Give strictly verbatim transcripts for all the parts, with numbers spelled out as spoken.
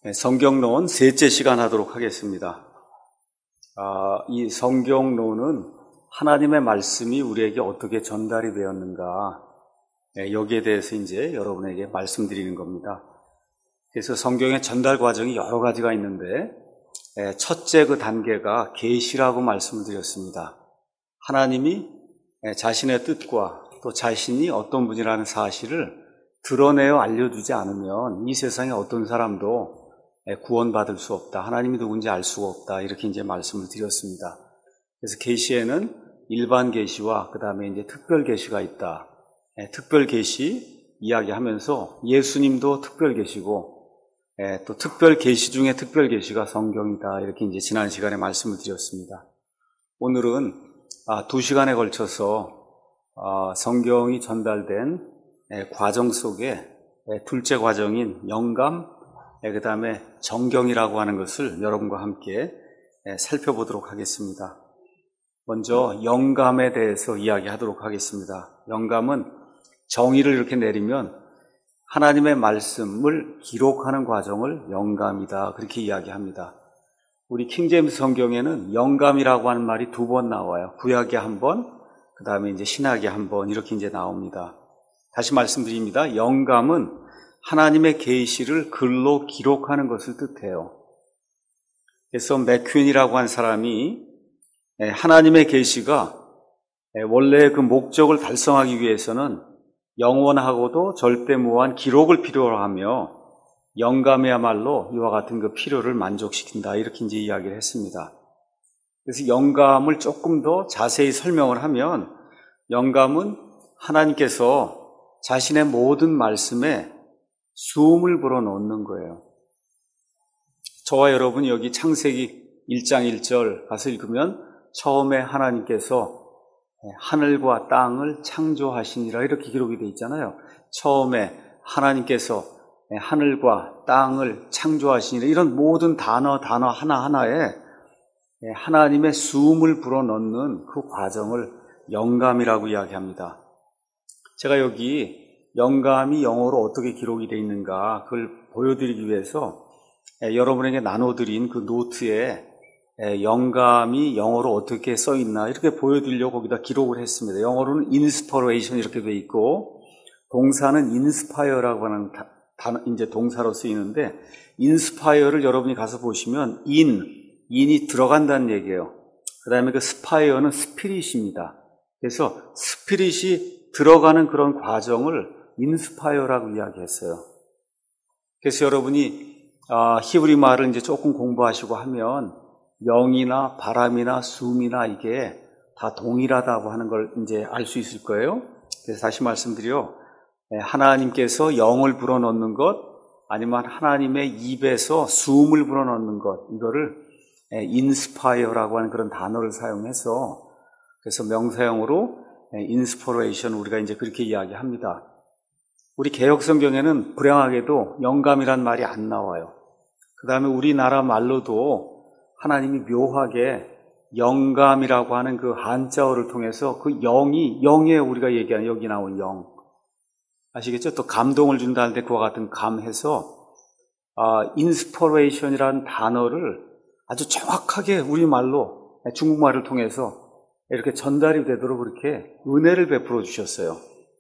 성경론 셋째 시간 하도록 하겠습니다. 아, 이 성경론은 하나님의 말씀이 우리에게 어떻게 전달이 되었는가, 여기에 대해서 이제 여러분에게 말씀드리는 겁니다. 그래서 성경의 전달 과정이 여러 가지가 있는데, 첫째 그 단계가 계시라고 말씀을 드렸습니다. 하나님이 자신의 뜻과 또 자신이 어떤 분이라는 사실을 드러내어 알려주지 않으면 이 세상에 어떤 사람도 구원받을 수 없다. 하나님이 누군지 알 수가 없다. 이렇게 이제 말씀을 드렸습니다. 그래서 계시에는 일반 계시와 그 다음에 이제 특별 계시가 있다. 특별 계시 이야기하면서 예수님도 특별 계시고 또 특별 계시 중에 특별 계시가 성경이다. 이렇게 이제 지난 시간에 말씀을 드렸습니다. 오늘은 두 시간에 걸쳐서 성경이 전달된 과정 속에 둘째 과정인 영감, 그 다음에 정경이라고 하는 것을 여러분과 함께 살펴보도록 하겠습니다. 먼저 영감에 대해서 이야기하도록 하겠습니다. 영감은 정의를 이렇게 내리면 하나님의 말씀을 기록하는 과정을 영감이다. 그렇게 이야기합니다. 우리 킹제임스 성경에는 영감이라고 하는 말이 두 번 나와요. 구약에 한 번, 그 다음에 이제 신약에 한 번 이렇게 이제 나옵니다. 다시 말씀드립니다. 영감은 하나님의 계시를 글로 기록하는 것을 뜻해요. 그래서 맥퀸이라고 한 사람이 하나님의 계시가 원래 그 목적을 달성하기 위해서는 영원하고도 절대무한 기록을 필요로 하며 영감이야말로 이와 같은 그 필요를 만족시킨다. 이렇게 이제 이야기를 했습니다. 그래서 영감을 조금 더 자세히 설명을 하면 영감은 하나님께서 자신의 모든 말씀에 숨을 불어넣는 거예요. 저와 여러분이 여기 창세기 일 장 일 절 가서 읽으면 처음에 하나님께서 하늘과 땅을 창조하시니라 이렇게 기록이 되어 있잖아요. 처음에 하나님께서 하늘과 땅을 창조하시니라 이런 모든 단어 단어 하나하나에 하나님의 숨을 불어넣는 그 과정을 영감이라고 이야기합니다. 제가 여기 영감이 영어로 어떻게 기록이 되어 있는가 그걸 보여드리기 위해서 여러분에게 나눠드린 그 노트에 영감이 영어로 어떻게 써 있나 이렇게 보여드리려고 거기다 기록을 했습니다. 영어로는 inspiration 이렇게 되어 있고 동사는 inspire라고 하는 단어, 이제 동사로 쓰이는데 inspire를 여러분이 가서 보시면 in, in이 들어간다는 얘기예요. 그 다음에 그 spire는 spirit입니다. 그래서 spirit이 들어가는 그런 과정을 인스파이어라고 이야기했어요. 그래서 여러분이 아, 히브리 말을 이제 조금 공부하시고 하면 영이나 바람이나 숨이나 이게 다 동일하다고 하는 걸 이제 알 수 있을 거예요. 그래서 다시 말씀드려 하나님께서 영을 불어넣는 것 아니면 하나님의 입에서 숨을 불어넣는 것 이거를 인스파이어라고 하는 그런 단어를 사용해서 그래서 명사형으로 인스퍼레이션 우리가 이제 그렇게 이야기합니다. 우리 개역 성경에는 불행하게도 영감이란 말이 안 나와요. 그 다음에 우리나라 말로도 하나님이 묘하게 영감이라고 하는 그 한자어를 통해서 그 영이 영에 우리가 얘기하는 여기 나온 영 아시겠죠? 또 감동을 준다는데 그와 같은 감해서 아, 인스퍼레이션이라는 단어를 아주 정확하게 우리말로 중국말을 통해서 이렇게 전달이 되도록 그렇게 은혜를 베풀어 주셨어요.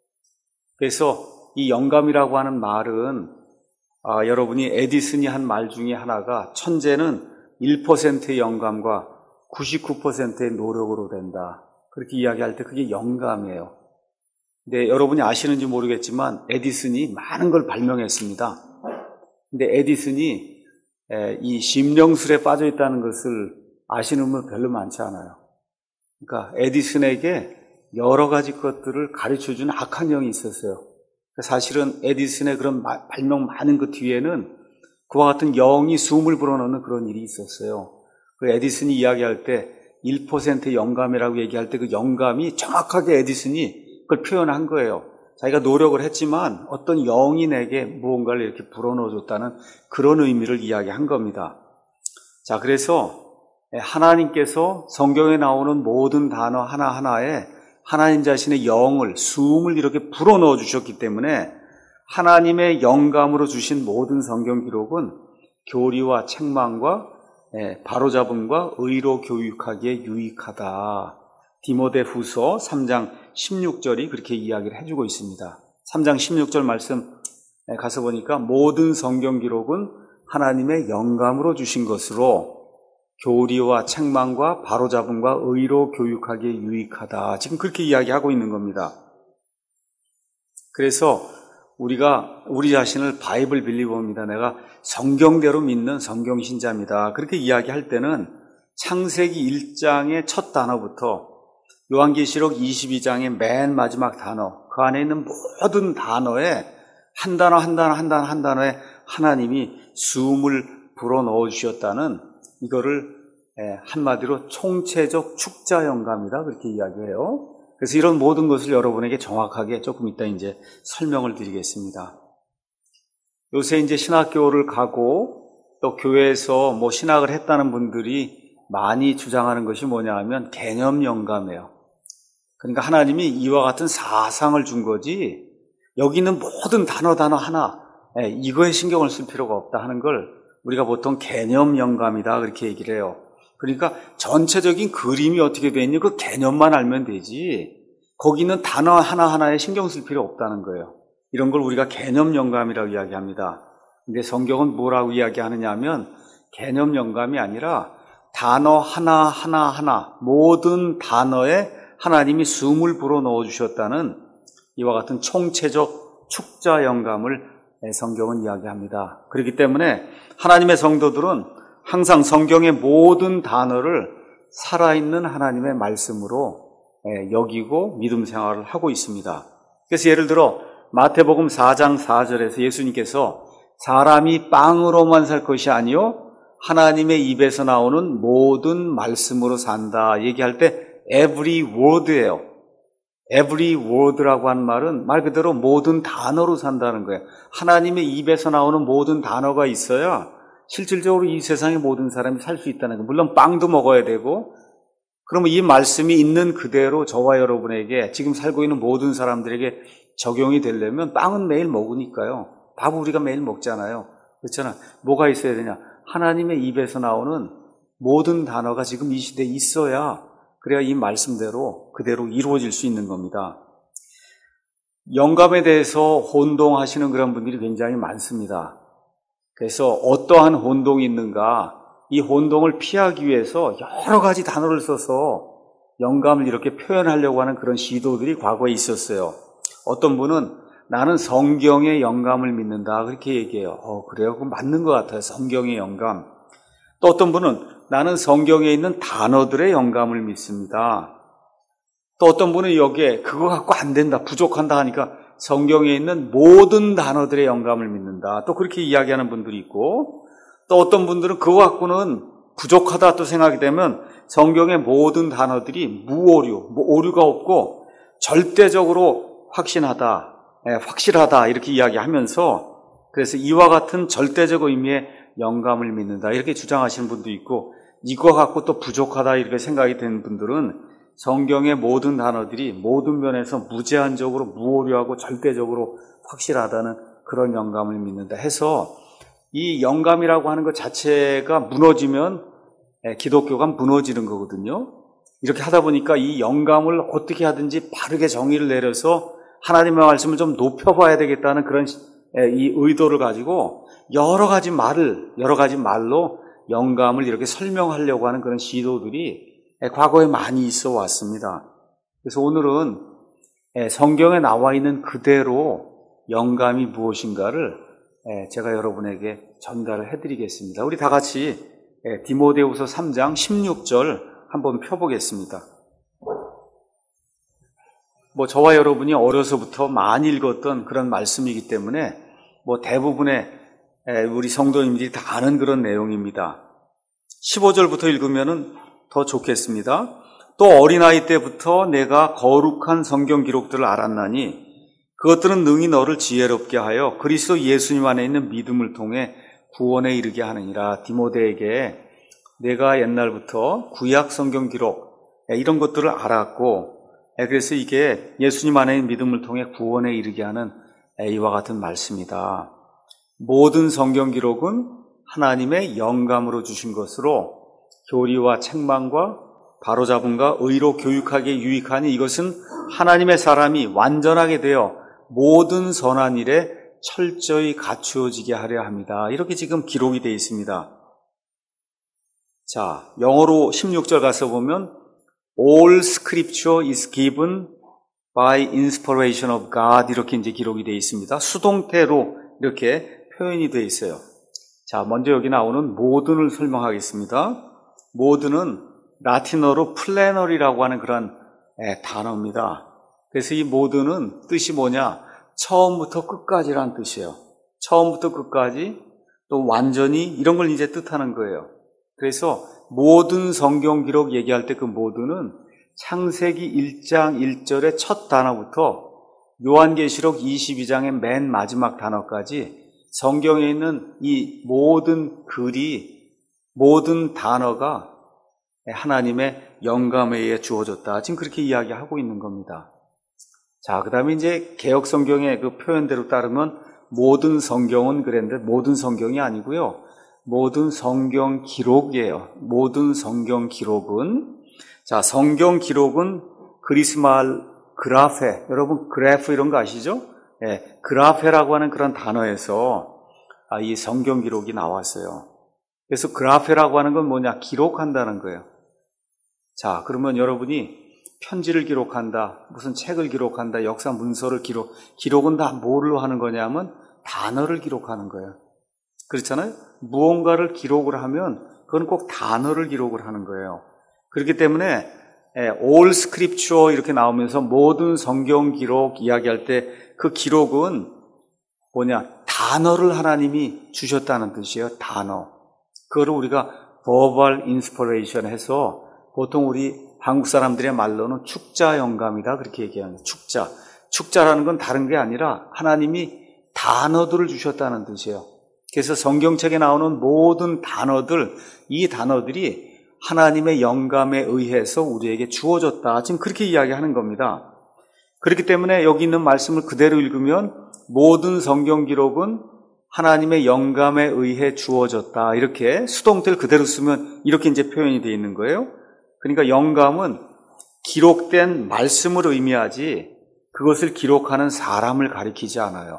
그래서 이 영감이라고 하는 말은 아, 여러분이 에디슨이 한 말 중에 하나가 천재는 일 퍼센트의 영감과 구십구 퍼센트의 노력으로 된다. 그렇게 이야기할 때 그게 영감이에요. 근데 여러분이 아시는지 모르겠지만 에디슨이 많은 걸 발명했습니다. 근데 에디슨이 이 심령술에 빠져 있다는 것을 아시는 분 별로 많지 않아요. 그러니까 에디슨에게 여러 가지 것들을 가르쳐주는 악한 영이 있었어요. 사실은 에디슨의 그런 발명 많은 그 뒤에는 그와 같은 영이 숨을 불어넣는 그런 일이 있었어요. 그 에디슨이 이야기할 때 일 퍼센트 영감이라고 얘기할 때 그 영감이 정확하게 에디슨이 그걸 표현한 거예요. 자기가 노력을 했지만 어떤 영이 내게 무언가를 이렇게 불어넣어줬다는 그런 의미를 이야기한 겁니다. 자, 그래서 하나님께서 성경에 나오는 모든 단어 하나하나에 하나님 자신의 영을, 숨을 이렇게 불어넣어 주셨기 때문에 하나님의 영감으로 주신 모든 성경 기록은 교리와 책망과 바로잡음과 의로 교육하기에 유익하다. 디모데후서 삼 장 십육 절이 그렇게 이야기를 해주고 있습니다. 삼 장 십육 절 말씀 가서 보니까 모든 성경 기록은 하나님의 영감으로 주신 것으로 교리와 책망과 바로잡음과 의로 교육하기에 유익하다. 지금 그렇게 이야기하고 있는 겁니다. 그래서 우리가 우리 자신을 바이블 빌리버입니다. 내가 성경대로 믿는 성경신자입니다. 그렇게 이야기할 때는 창세기 일 장의 첫 단어부터 요한계시록 이십이 장의 맨 마지막 단어, 그 안에 있는 모든 단어에 한 단어 한 단어 한 단어 한 단어에 하나님이 숨을 불어넣어 주셨다는 이거를 한마디로 총체적 축자 영감이다 그렇게 이야기해요. 그래서 이런 모든 것을 여러분에게 정확하게 조금 이따 이제 설명을 드리겠습니다. 요새 이제 신학교를 가고 또 교회에서 뭐 신학을 했다는 분들이 많이 주장하는 것이 뭐냐 하면 개념 영감이에요. 그러니까 하나님이 이와 같은 사상을 준 거지 여기 있는 모든 단어 단어 하나 이거에 신경을 쓸 필요가 없다 하는 걸 우리가 보통 개념 영감이다 그렇게 얘기를 해요. 그러니까 전체적인 그림이 어떻게 되어 있는지 그 개념만 알면 되지 거기 있는 단어 하나하나에 신경 쓸 필요 없다는 거예요. 이런 걸 우리가 개념 영감이라고 이야기합니다. 근데 성경은 뭐라고 이야기하느냐 하면 개념 영감이 아니라 단어 하나하나 하나 모든 단어에 하나님이 숨을 불어넣어 주셨다는 이와 같은 총체적 축자 영감을 성경은 이야기합니다. 그렇기 때문에 하나님의 성도들은 항상 성경의 모든 단어를 살아있는 하나님의 말씀으로 여기고 믿음 생활을 하고 있습니다. 그래서 예를 들어 마태복음 사 장 사 절에서 예수님께서 사람이 빵으로만 살 것이 아니요 하나님의 입에서 나오는 모든 말씀으로 산다 얘기할 때 every word예요. every word라고 한 말은 말 그대로 모든 단어로 산다는 거예요. 하나님의 입에서 나오는 모든 단어가 있어야 실질적으로 이 세상의 모든 사람이 살 수 있다는 거예요. 물론 빵도 먹어야 되고 그러면 이 말씀이 있는 그대로 저와 여러분에게 지금 살고 있는 모든 사람들에게 적용이 되려면 빵은 매일 먹으니까요. 밥은 우리가 매일 먹잖아요. 그렇잖아. 뭐가 있어야 되냐. 하나님의 입에서 나오는 모든 단어가 지금 이 시대에 있어야 그래야 이 말씀대로 그대로 이루어질 수 있는 겁니다. 영감에 대해서 혼동하시는 그런 분들이 굉장히 많습니다. 그래서 어떠한 혼동이 있는가 이 혼동을 피하기 위해서 여러 가지 단어를 써서 영감을 이렇게 표현하려고 하는 그런 시도들이 과거에 있었어요. 어떤 분은 나는 성경의 영감을 믿는다 그렇게 얘기해요. 어 그래요? 그럼 맞는 것 같아요. 성경의 영감. 또 어떤 분은 나는 성경에 있는 단어들의 영감을 믿습니다. 또 어떤 분은 여기에 그거 갖고 안 된다, 부족한다 하니까 성경에 있는 모든 단어들의 영감을 믿는다. 또 그렇게 이야기하는 분들이 있고 또 어떤 분들은 그거 갖고는 부족하다 또 생각이 되면 성경의 모든 단어들이 무오류, 뭐 오류가 없고 절대적으로 확신하다, 예, 확실하다 이렇게 이야기하면서 그래서 이와 같은 절대적 의미의 영감을 믿는다 이렇게 주장하시는 분도 있고 이거 갖고 또 부족하다 이렇게 생각이 되는 분들은 성경의 모든 단어들이 모든 면에서 무제한적으로 무오류하고 절대적으로 확실하다는 그런 영감을 믿는다 해서 이 영감이라고 하는 것 자체가 무너지면 기독교가 무너지는 거거든요. 이렇게 하다 보니까 이 영감을 어떻게 하든지 바르게 정의를 내려서 하나님의 말씀을 좀 높여봐야 되겠다는 그런 이 의도를 가지고 여러 가지 말을 여러 가지 말로 영감을 이렇게 설명하려고 하는 그런 시도들이 과거에 많이 있어 왔습니다. 그래서 오늘은 성경에 나와 있는 그대로 영감이 무엇인가를 제가 여러분에게 전달을 해드리겠습니다. 우리 다 같이 디모데후서 삼 장 십육 절 한번 펴보겠습니다. 뭐 저와 여러분이 어려서부터 많이 읽었던 그런 말씀이기 때문에 뭐 대부분의 우리 성도님들이 다 아는 그런 내용입니다. 십오 절부터 읽으면은 더 좋겠습니다. 또 어린아이 때부터 내가 거룩한 성경 기록들을 알았나니 그것들은 능히 너를 지혜롭게 하여 그리스도 예수님 안에 있는 믿음을 통해 구원에 이르게 하느니라. 디모데에게 내가 옛날부터 구약 성경 기록 이런 것들을 알았고 그래서 이게 예수님 안에 있는 믿음을 통해 구원에 이르게 하는 이와 같은 말씀이다. 모든 성경 기록은 하나님의 영감으로 주신 것으로 교리와 책망과 바로잡음과 의로 교육하기에 유익하니 이것은 하나님의 사람이 완전하게 되어 모든 선한 일에 철저히 갖추어지게 하려 합니다. 이렇게 지금 기록이 되어 있습니다. 자, 영어로 십육 절 가서 보면 All scripture is given by inspiration of God 이렇게 이제 기록이 되어 있습니다. 수동태로 이렇게 표현이 되어 있어요. 자, 먼저 여기 나오는 모든을 설명하겠습니다. 모든은 라틴어로 플래너리라고 하는 그런 예, 단어입니다. 그래서 이 모든은 뜻이 뭐냐? 처음부터 끝까지란 뜻이에요. 처음부터 끝까지 또 완전히 이런 걸 이제 뜻하는 거예요. 그래서 모든 성경 기록 얘기할 때 그 모든은 창세기 일 장 일 절의 첫 단어부터 요한계시록 이십이 장의 맨 마지막 단어까지 성경에 있는 이 모든 글이 모든 단어가 하나님의 영감에 의해 주어졌다. 지금 그렇게 이야기하고 있는 겁니다. 자, 그 다음에 이제 개역 성경의 그 표현대로 따르면 모든 성경은 그랬는데 모든 성경이 아니고요. 모든 성경 기록이에요. 모든 성경 기록은 자, 성경 기록은 그리스말 그라페, 여러분 그래프 이런 거 아시죠? 예, 그라페라고 하는 그런 단어에서 아, 이 성경 기록이 나왔어요. 그래서 그라페라고 하는 건 뭐냐? 기록한다는 거예요. 자, 그러면 여러분이 편지를 기록한다, 무슨 책을 기록한다, 역사 문서를 기록, 기록은 다 뭐로 하는 거냐면 단어를 기록하는 거예요. 그렇잖아요? 무언가를 기록을 하면 그건 꼭 단어를 기록을 하는 거예요. 그렇기 때문에 all scripture 이렇게 나오면서 모든 성경 기록 이야기할 때 그 기록은 뭐냐? 단어를 하나님이 주셨다는 뜻이에요. 단어. 그거를 우리가 verbal inspiration 해서 보통 우리 한국 사람들의 말로는 축자 영감이다 그렇게 얘기하는 축자. 축자라는 건 다른 게 아니라 하나님이 단어들을 주셨다는 뜻이에요. 그래서 성경책에 나오는 모든 단어들, 이 단어들이 하나님의 영감에 의해서 우리에게 주어졌다. 지금 그렇게 이야기하는 겁니다. 그렇기 때문에 여기 있는 말씀을 그대로 읽으면 모든 성경 기록은 하나님의 영감에 의해 주어졌다. 이렇게 수동태를 그대로 쓰면 이렇게 이제 표현이 되어 있는 거예요. 그러니까 영감은 기록된 말씀을 의미하지 그것을 기록하는 사람을 가리키지 않아요.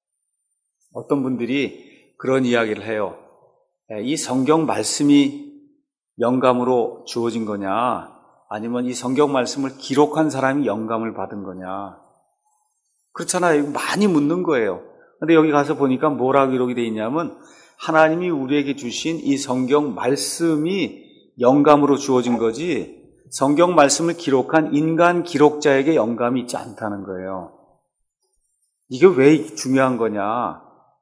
어떤 분들이 그런 이야기를 해요. 이 성경 말씀이 영감으로 주어진 거냐? 아니면 이 성경 말씀을 기록한 사람이 영감을 받은 거냐? 그렇잖아요. 많이 묻는 거예요. 근데 여기 가서 보니까 뭐라고 기록이 되어 있냐면 하나님이 우리에게 주신 이 성경 말씀이 영감으로 주어진 거지 성경 말씀을 기록한 인간 기록자에게 영감이 있지 않다는 거예요. 이게 왜 중요한 거냐?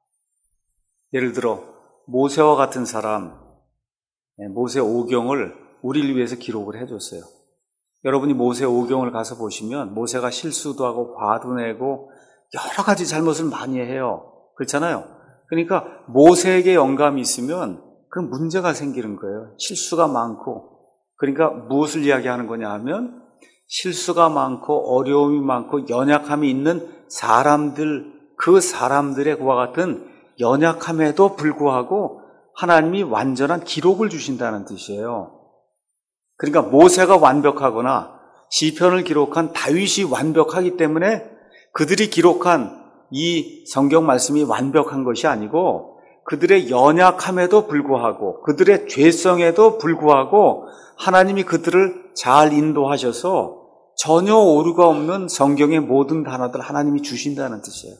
예를 들어 모세와 같은 사람, 모세 오경을 우리를 위해서 기록을 해줬어요. 여러분이 모세 오경을 가서 보시면 모세가 실수도 하고 화도 내고 여러 가지 잘못을 많이 해요. 그렇잖아요. 그러니까 모세에게 영감이 있으면 그런 문제가 생기는 거예요. 실수가 많고. 그러니까 무엇을 이야기하는 거냐 하면 실수가 많고 어려움이 많고 연약함이 있는 사람들, 그 사람들의 그와 같은 연약함에도 불구하고 하나님이 완전한 기록을 주신다는 뜻이에요. 그러니까 모세가 완벽하거나 시편을 기록한 다윗이 완벽하기 때문에 그들이 기록한 이 성경 말씀이 완벽한 것이 아니고 그들의 연약함에도 불구하고 그들의 죄성에도 불구하고 하나님이 그들을 잘 인도하셔서 전혀 오류가 없는 성경의 모든 단어들 하나님이 주신다는 뜻이에요.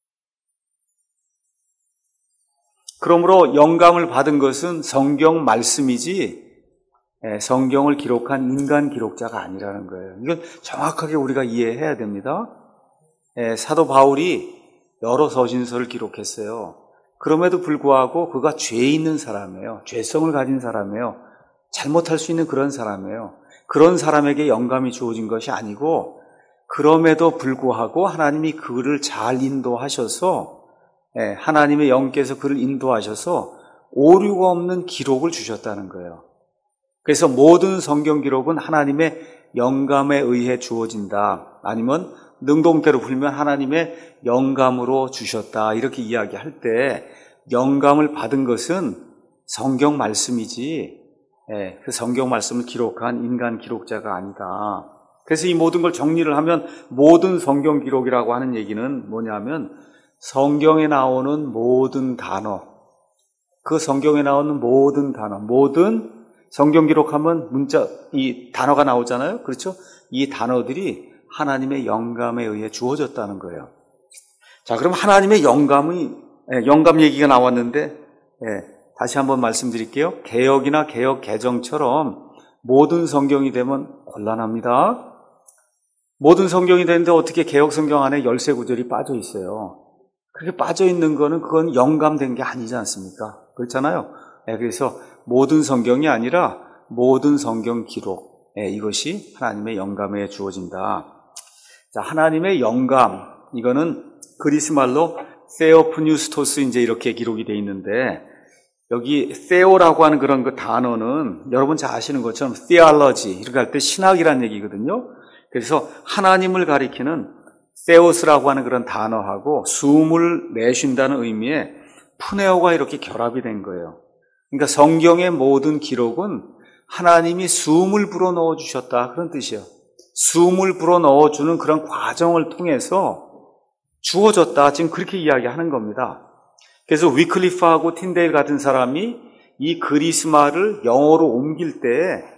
그러므로 영감을 받은 것은 성경 말씀이지 성경을 기록한 인간 기록자가 아니라는 거예요. 이건 정확하게 우리가 이해해야 됩니다. 사도 바울이 여러 서신서를 기록했어요. 그럼에도 불구하고 그가 죄 있는 사람이에요. 죄성을 가진 사람이에요. 잘못할 수 있는 그런 사람이에요. 그런 사람에게 영감이 주어진 것이 아니고 그럼에도 불구하고 하나님이 그를 잘 인도하셔서 하나님의 영께서 그를 인도하셔서 오류가 없는 기록을 주셨다는 거예요. 그래서 모든 성경 기록은 하나님의 영감에 의해 주어진다. 아니면 능동태로 풀면 하나님의 영감으로 주셨다. 이렇게 이야기할 때 영감을 받은 것은 성경 말씀이지, 예, 그 성경 말씀을 기록한 인간 기록자가 아니다. 그래서 이 모든 걸 정리를 하면 모든 성경 기록이라고 하는 얘기는 뭐냐면 성경에 나오는 모든 단어, 그 성경에 나오는 모든 단어, 모든 성경 기록하면 문자, 이 단어가 나오잖아요. 그렇죠? 이 단어들이 하나님의 영감에 의해 주어졌다는 거예요. 자, 그럼 하나님의 영감이, 예, 영감 얘기가 나왔는데, 예, 다시 한번 말씀드릴게요. 개역이나 개역 개정처럼 모든 성경이 되면 곤란합니다. 모든 성경이 되는데 어떻게 개역 성경 안에 열세 구절이 빠져 있어요. 그렇게 빠져 있는 거는 그건 영감된 게 아니지 않습니까? 그렇잖아요. 예, 그래서 모든 성경이 아니라 모든 성경 기록, 예, 이것이 하나님의 영감에 주어진다. 자, 하나님의 영감, 이거는 그리스 말로 세오프뉴스토스 이제 이렇게 기록이 되어 있는데, 여기 세오라고 하는 그런 그 단어는 여러분 잘 아시는 것처럼 theology 이렇게 할 때 신학이라는 얘기거든요. 그래서 하나님을 가리키는 세오스라고 하는 그런 단어하고 숨을 내쉰다는 의미의 푸네오가 이렇게 결합이 된 거예요. 그러니까 성경의 모든 기록은 하나님이 숨을 불어넣어 주셨다, 그런 뜻이에요. 숨을 불어넣어 주는 그런 과정을 통해서 주어졌다, 지금 그렇게 이야기하는 겁니다. 그래서 위클리프하고 틴데일 같은 사람이 이 그리스마를 영어로 옮길 때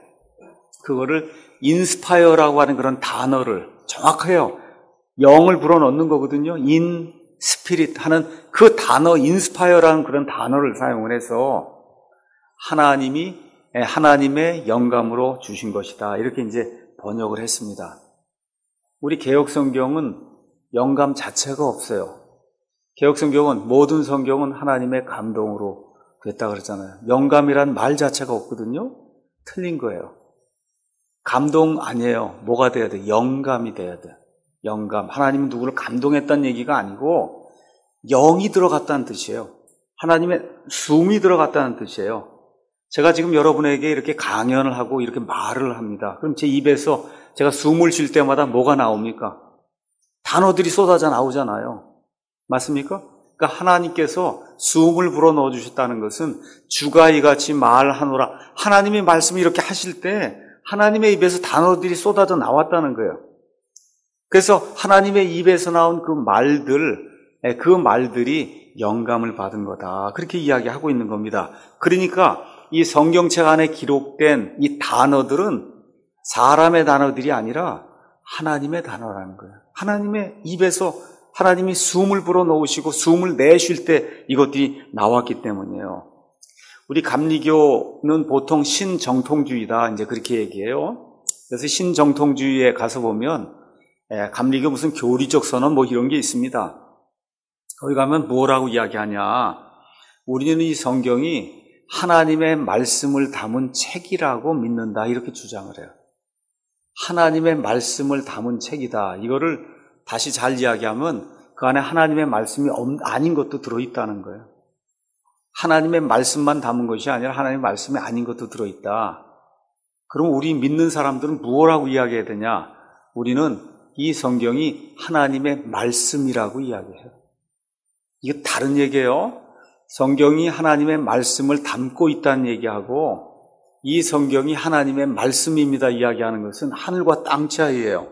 그거를 인스파이어라고 하는 그런 단어를 정확해요. 영을 불어넣는 거거든요. 인 스피릿 하는 그 단어, 인스파이어라는 그런 단어를 사용을 해서 하나님이 하나님의 영감으로 주신 것이다, 이렇게 이제 번역을 했습니다. 우리 개역 성경은 영감 자체가 없어요. 개역 성경은 모든 성경은 하나님의 감동으로 됐다 그랬잖아요. 영감이란 말 자체가 없거든요. 틀린 거예요. 감동 아니에요. 뭐가 돼야 돼? 영감이 돼야 돼. 영감. 하나님은 누구를 감동했다는 얘기가 아니고 영이 들어갔다는 뜻이에요. 하나님의 숨이 들어갔다는 뜻이에요. 제가 지금 여러분에게 이렇게 강연을 하고 이렇게 말을 합니다. 그럼 제 입에서 제가 숨을 쉴 때마다 뭐가 나옵니까? 단어들이 쏟아져 나오잖아요. 맞습니까? 그러니까 하나님께서 숨을 불어넣어 주셨다는 것은 주가 이같이 말하노라. 하나님의 말씀을 이렇게 하실 때 하나님의 입에서 단어들이 쏟아져 나왔다는 거예요. 그래서 하나님의 입에서 나온 그 말들, 그 말들이 영감을 받은 거다, 그렇게 이야기하고 있는 겁니다. 그러니까 이 성경책 안에 기록된 이 단어들은 사람의 단어들이 아니라 하나님의 단어라는 거예요. 하나님의 입에서 하나님이 숨을 불어넣으시고 숨을 내쉴 때 이것들이 나왔기 때문이에요. 우리 감리교는 보통 신정통주의다, 이제 그렇게 얘기해요. 그래서 신정통주의에 가서 보면 감리교 무슨 교리적 선언 뭐 이런 게 있습니다. 거기 가면 뭐라고 이야기하냐? 우리는 이 성경이 하나님의 말씀을 담은 책이라고 믿는다, 이렇게 주장을 해요. 하나님의 말씀을 담은 책이다. 이거를 다시 잘 이야기하면 그 안에 하나님의 말씀이 아닌 것도 들어있다는 거예요. 하나님의 말씀만 담은 것이 아니라 하나님의 말씀이 아닌 것도 들어있다. 그럼 우리 믿는 사람들은 무엇라고 이야기해야 되냐? 우리는 이 성경이 하나님의 말씀이라고 이야기해요. 이게 다른 얘기예요. 성경이 하나님의 말씀을 담고 있다는 얘기하고 이 성경이 하나님의 말씀입니다 이야기하는 것은 하늘과 땅 차이예요.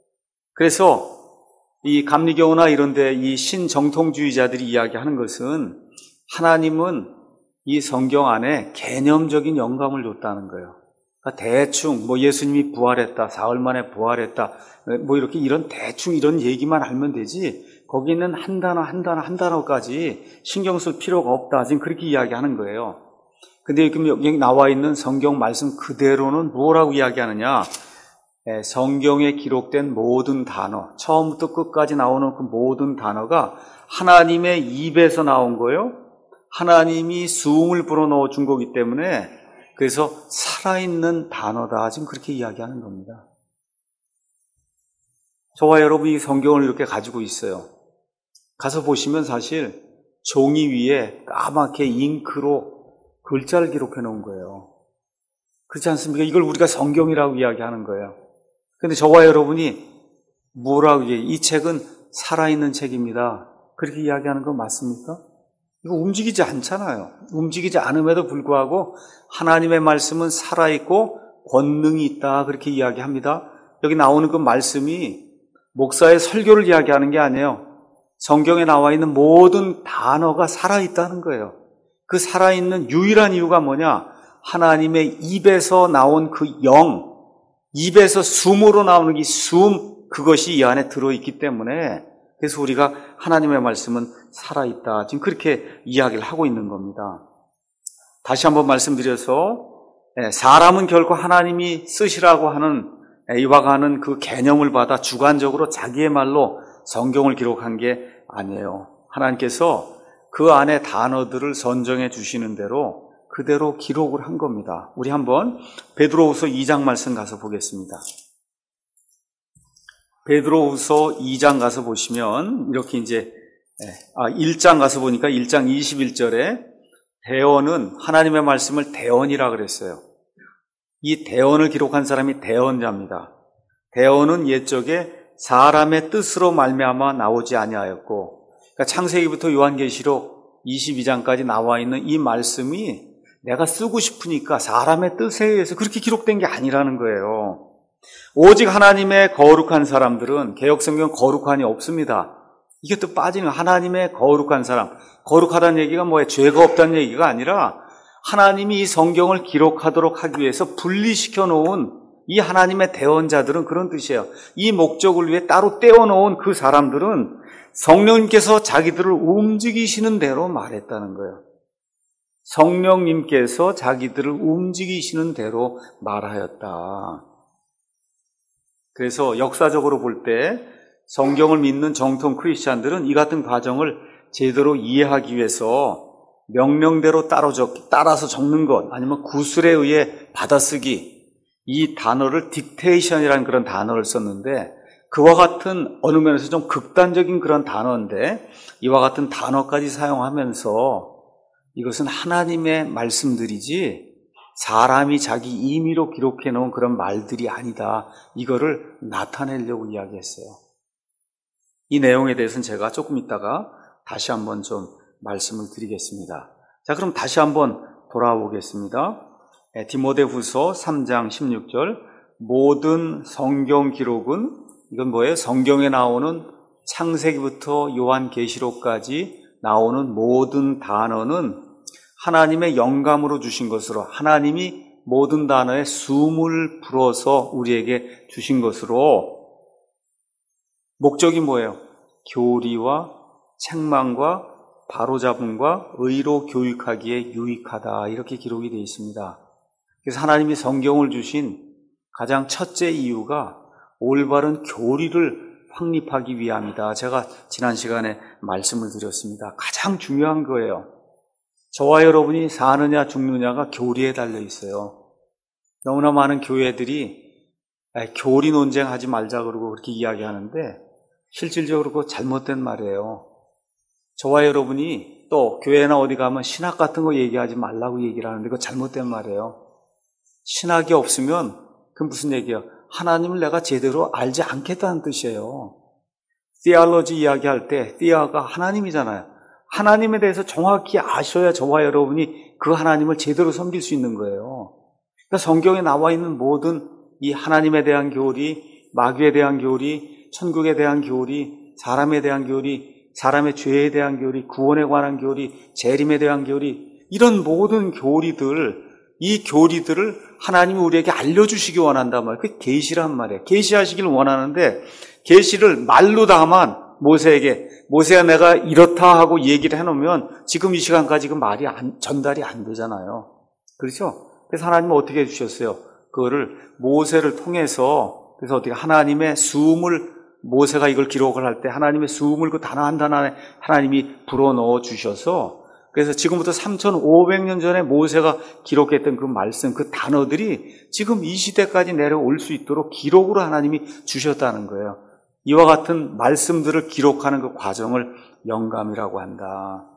그래서 이 감리교나 이런 데 이 신정통주의자들이 이야기하는 것은 하나님은 이 성경 안에 개념적인 영감을 줬다는 거예요. 그러니까 대충 뭐 예수님이 부활했다, 사흘 만에 부활했다, 뭐 이렇게 이런 대충 이런 얘기만 알면 되지 거기는 한 단어 한 단어 한 단어까지 신경 쓸 필요가 없다, 지금 그렇게 이야기하는 거예요. 근데 여기 나와 있는 성경 말씀 그대로는 뭐라고 이야기하느냐? 성경에 기록된 모든 단어, 처음부터 끝까지 나오는 그 모든 단어가 하나님의 입에서 나온 거예요. 하나님이 숨을 불어넣어 준 거기 때문에 그래서 살아있는 단어다, 지금 그렇게 이야기하는 겁니다. 저와 여러분이 이 성경을 이렇게 가지고 있어요. 가서 보시면 사실 종이 위에 까맣게 잉크로 글자를 기록해 놓은 거예요. 그렇지 않습니까? 이걸 우리가 성경이라고 이야기하는 거예요. 근데 저와 여러분이 뭐라고 얘기해요? 이 책은 살아있는 책입니다, 그렇게 이야기하는 거 맞습니까? 이거 움직이지 않잖아요. 움직이지 않음에도 불구하고 하나님의 말씀은 살아있고 권능이 있다 그렇게 이야기합니다. 여기 나오는 그 말씀이 목사의 설교를 이야기하는 게 아니에요. 성경에 나와 있는 모든 단어가 살아있다는 거예요. 그 살아있는 유일한 이유가 뭐냐? 하나님의 입에서 나온 그 영, 입에서 숨으로 나오는 이 숨, 그것이 이 안에 들어있기 때문에 그래서 우리가 하나님의 말씀은 살아있다. 지금 그렇게 이야기를 하고 있는 겁니다. 다시 한번 말씀드려서 사람은 결코 하나님이 쓰시라고 하는 이와 같은 그 개념을 받아 주관적으로 자기의 말로 성경을 기록한 게 아니에요. 하나님께서 그 안에 단어들을 선정해 주시는 대로 그대로 기록을 한 겁니다. 우리 한번 베드로후서 이 장 말씀 가서 보겠습니다. 베드로후서 이 장 가서 보시면 이렇게 이제 아, 일 장 가서 보니까 일 장 이십일 절에 대언은 하나님의 말씀을 대언이라 그랬어요. 이 대언을 기록한 사람이 대언자입니다. 대언은 옛적에 사람의 뜻으로 말미암아 나오지 아니하였고, 그러니까 창세기부터 요한계시록 이십이 장까지 나와 있는 이 말씀이 내가 쓰고 싶으니까 사람의 뜻에 의해서 그렇게 기록된 게 아니라는 거예요. 오직 하나님의 거룩한 사람들은 개역성경 거룩한이 없습니다. 이게 또 빠지는 하나님의 거룩한 사람. 거룩하다는 얘기가 뭐예요? 죄가 없다는 얘기가 아니라 하나님이 이 성경을 기록하도록 하기 위해서 분리시켜 놓은 이 하나님의 대언자들은 그런 뜻이에요. 이 목적을 위해 따로 떼어놓은 그 사람들은 성령님께서 자기들을 움직이시는 대로 말했다는 거예요. 성령님께서 자기들을 움직이시는 대로 말하였다. 그래서 역사적으로 볼 때 성경을 믿는 정통 크리스찬들은 이 같은 과정을 제대로 이해하기 위해서 명령대로 따라서 적는 것 아니면 구술에 의해 받아쓰기, 이 단어를 딕테이션이라는 그런 단어를 썼는데 그와 같은 어느 면에서 좀 극단적인 그런 단어인데 이와 같은 단어까지 사용하면서 이것은 하나님의 말씀들이지 사람이 자기 임의로 기록해 놓은 그런 말들이 아니다. 이거를 나타내려고 이야기했어요. 이 내용에 대해서는 제가 조금 있다가 다시 한번 좀 말씀을 드리겠습니다. 자, 그럼 다시 한번 돌아와 보겠습니다. 디모데후서 삼 장 십육 절 모든 성경 기록은 이건 뭐예요? 성경에 나오는 창세기부터 요한계시록까지 나오는 모든 단어는 하나님의 영감으로 주신 것으로 하나님이 모든 단어에 숨을 불어서 우리에게 주신 것으로 목적이 뭐예요? 교리와 책망과 바로잡음과 의로 교육하기에 유익하다 이렇게 기록이 되어 있습니다. 그래서 하나님이 성경을 주신 가장 첫째 이유가 올바른 교리를 확립하기 위함이다. 제가 지난 시간에 말씀을 드렸습니다. 가장 중요한 거예요. 저와 여러분이 사느냐 죽느냐가 교리에 달려 있어요. 너무나 많은 교회들이 교리 논쟁하지 말자 그러고 그렇게 이야기하는데 실질적으로 그거 잘못된 말이에요. 저와 여러분이 또 교회나 어디 가면 신학 같은 거 얘기하지 말라고 얘기를 하는데 그거 잘못된 말이에요. 신학이 없으면 그건 무슨 얘기예요? 하나님을 내가 제대로 알지 않겠다는 뜻이에요. theology 이야기할 때 thea가 하나님이잖아요. 하나님에 대해서 정확히 아셔야 저와 여러분이 그 하나님을 제대로 섬길 수 있는 거예요. 그러니까 성경에 나와 있는 모든 이 하나님에 대한 교리, 마귀에 대한 교리, 천국에 대한 교리, 사람에 대한 교리, 사람의 죄에 대한 교리, 구원에 관한 교리, 재림에 대한 교리, 이런 모든 교리들, 이 교리들을 하나님이 우리에게 알려주시기 원한단 말이에요. 그게 계시란 말이에요. 계시하시길 원하는데 계시를 말로 다만 모세에게 모세야 내가 이렇다 하고 얘기를 해놓으면 지금 이 시간까지 그 말이 안, 전달이 안 되잖아요. 그렇죠? 그래서 하나님은 어떻게 해주셨어요? 그거를 모세를 통해서 그래서 어떻게 하나님의 숨을 모세가 이걸 기록을 할 때 하나님의 숨을 그 단어 한 단어에 하나님이 불어넣어 주셔서 그래서 지금부터 삼천오백 년 전에 모세가 기록했던 그 말씀, 그 단어들이 지금 이 시대까지 내려올 수 있도록 기록으로 하나님이 주셨다는 거예요. 이와 같은 말씀들을 기록하는 그 과정을 영감이라고 한다.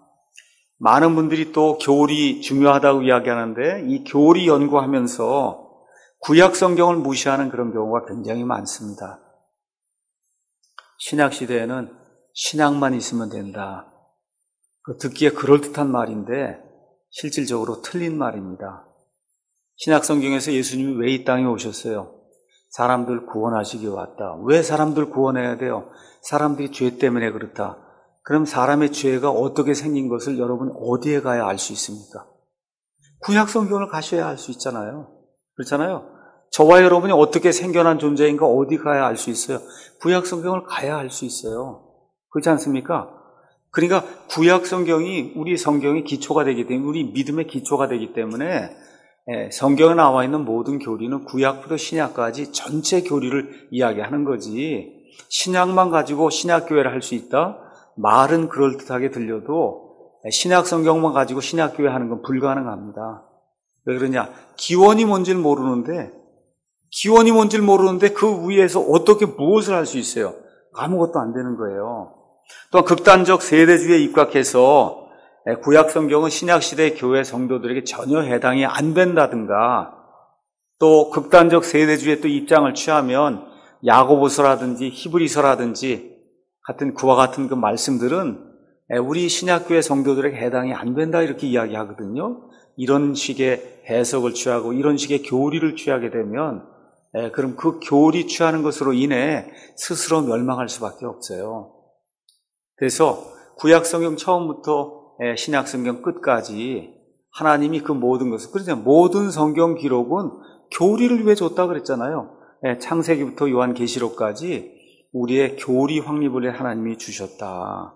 많은 분들이 또 교리 중요하다고 이야기하는데 이 교리 연구하면서 구약 성경을 무시하는 그런 경우가 굉장히 많습니다. 신약 시대에는 신약만 있으면 된다. 듣기에 그럴듯한 말인데 실질적으로 틀린 말입니다. 신약성경에서 예수님이 왜 이 땅에 오셨어요? 사람들 구원하시기 왔다. 왜 사람들 구원해야 돼요? 사람들이 죄 때문에 그렇다. 그럼 사람의 죄가 어떻게 생긴 것을 여러분 어디에 가야 알 수 있습니까? 구약성경을 가셔야 알 수 있잖아요. 그렇잖아요. 저와 여러분이 어떻게 생겨난 존재인가 어디 가야 알 수 있어요? 구약성경을 가야 알 수 있어요. 그렇지 않습니까? 그러니까 구약성경이 우리 성경의 기초가 되기 때문에, 우리 믿음의 기초가 되기 때문에 성경에 나와 있는 모든 교리는 구약부터 신약까지 전체 교리를 이야기하는 거지, 신약만 가지고 신약교회를 할 수 있다? 말은 그럴듯하게 들려도 신약 성경만 가지고 신약교회 하는 건 불가능합니다. 왜 그러냐? 기원이 뭔지를 모르는데, 기원이 뭔지를 모르는데 그 위에서 어떻게 무엇을 할 수 있어요? 아무것도 안 되는 거예요. 또한 극단적 세대주의에 입각해서 구약 성경은 신약시대 교회 성도들에게 전혀 해당이 안 된다든가, 또 극단적 세대주의의 또 입장을 취하면 야고보서라든지 히브리서라든지 같은 그와 같은 그 말씀들은 우리 신약교회 성도들에게 해당이 안 된다 이렇게 이야기하거든요. 이런 식의 해석을 취하고 이런 식의 교리를 취하게 되면 그럼 그 교리 취하는 것으로 인해 스스로 멸망할 수밖에 없어요. 그래서 구약성경 처음부터 신약성경 끝까지 하나님이 그 모든 것을, 그러죠. 모든 성경 기록은 교리를 위해 줬다 그랬잖아요. 창세기부터 요한계시록까지 우리의 교리 확립을 하나님이 주셨다.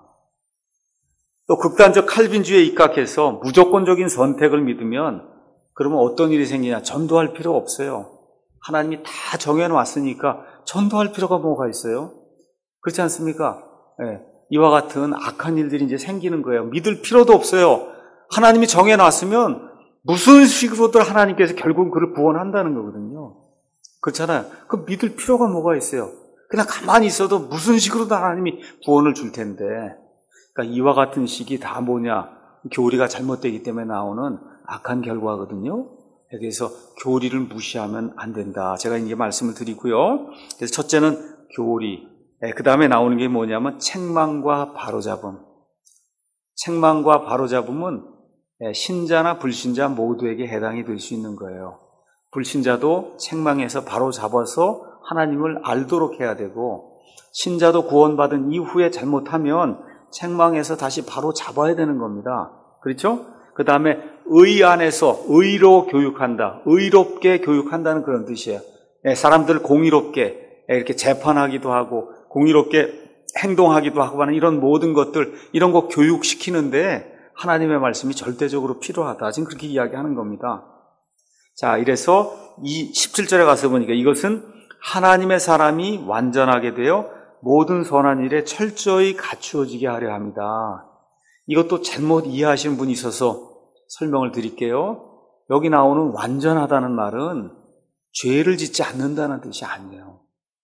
또 극단적 칼빈주의에 입각해서 무조건적인 선택을 믿으면 그러면 어떤 일이 생기냐? 전도할 필요 없어요. 하나님이 다 정해놨으니까 전도할 필요가 뭐가 있어요? 그렇지 않습니까? 네. 이와 같은 악한 일들이 이제 생기는 거예요. 믿을 필요도 없어요. 하나님이 정해놨으면 무슨 식으로든 하나님께서 결국은 그를 구원한다는 거거든요. 그렇잖아요. 그 믿을 필요가 뭐가 있어요? 그냥 가만히 있어도 무슨 식으로든 하나님이 구원을 줄 텐데. 그러니까 이와 같은 식이 다 뭐냐? 교리가 잘못되기 때문에 나오는 악한 결과거든요. 그래서 교리를 무시하면 안 된다. 제가 이제 말씀을 드리고요. 그래서 첫째는 교리. 그 다음에 나오는 게 뭐냐면 책망과 바로잡음. 책망과 바로잡음은 신자나 불신자 모두에게 해당이 될 수 있는 거예요. 불신자도 책망해서 바로잡아서 하나님을 알도록 해야 되고, 신자도 구원받은 이후에 잘못하면 책망해서 다시 바로 잡아야 되는 겁니다. 그렇죠? 그 다음에 의 안에서 의로 교육한다. 의롭게 교육한다는 그런 뜻이에요. 사람들 공의롭게 이렇게 재판하기도 하고 공의롭게 행동하기도 하고 하는 이런 모든 것들, 이런 거 교육시키는데 하나님의 말씀이 절대적으로 필요하다. 지금 그렇게 이야기하는 겁니다. 자, 이래서 이 십칠 절에 가서 보니까 이것은 하나님의 사람이 완전하게 되어 모든 선한 일에 철저히 갖추어지게 하려 합니다. 이것도 잘못 이해하시는 분이 있어서 설명을 드릴게요. 여기 나오는 완전하다는 말은 죄를 짓지 않는다는 뜻이 아니에요.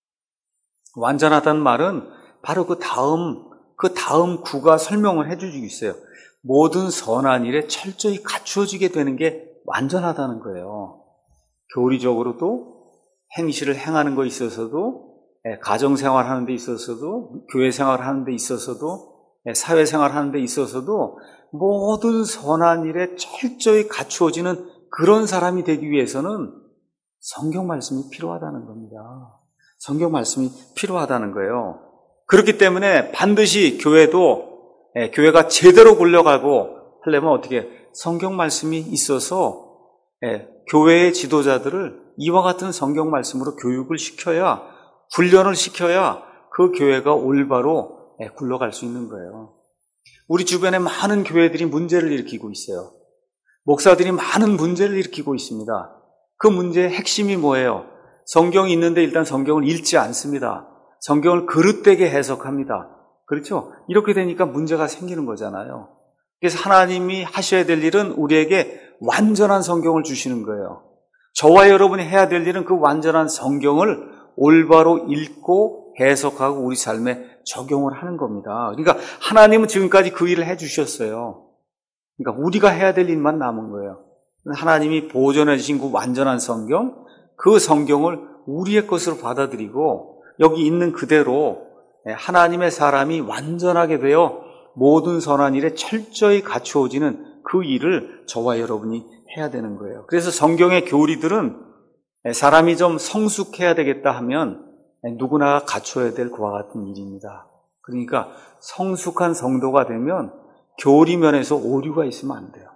완전하다는 말은 바로 그 다음, 그 다음 구가 설명을 해주고 있어요. 모든 선한 일에 철저히 갖추어지게 되는 게 완전하다는 거예요. 교리적으로도 행실을 행하는 거 있어서도, 가정생활 하는 데 있어서도, 교회생활 하는 데 있어서도, 사회생활 하는 데 있어서도 모든 선한 일에 철저히 갖추어지는 그런 사람이 되기 위해서는 성경 말씀이 필요하다는 겁니다. 성경 말씀이 필요하다는 거예요. 그렇기 때문에 반드시 교회도, 교회가 제대로 굴러가고 하려면 어떻게 성경 말씀이 있어서 교회의 지도자들을 이와 같은 성경 말씀으로 교육을 시켜야, 훈련을 시켜야 그 교회가 올바로 굴러갈 수 있는 거예요. 우리 주변에 많은 교회들이 문제를 일으키고 있어요. 목사들이 많은 문제를 일으키고 있습니다. 그 문제의 핵심이 뭐예요? 성경이 있는데 일단 성경을 읽지 않습니다. 성경을 그릇되게 해석합니다. 그렇죠? 이렇게 되니까 문제가 생기는 거잖아요. 그래서 하나님이 하셔야 될 일은 우리에게 완전한 성경을 주시는 거예요. 저와 여러분이 해야 될 일은 그 완전한 성경을 올바로 읽고 해석하고 우리 삶에 적용을 하는 겁니다. 그러니까 하나님은 지금까지 그 일을 해주셨어요. 그러니까 우리가 해야 될 일만 남은 거예요. 하나님이 보존해 주신 그 완전한 성경, 그 성경을 우리의 것으로 받아들이고 여기 있는 그대로 하나님의 사람이 완전하게 되어 모든 선한 일에 철저히 갖추어지는 그 일을 저와 여러분이 해야 되는 거예요. 그래서 성경의 교리들은 사람이 좀 성숙해야 되겠다 하면 누구나 갖춰야 될 그와 같은 일입니다. 그러니까 성숙한 성도가 되면 교리면에서 오류가 있으면 안 돼요.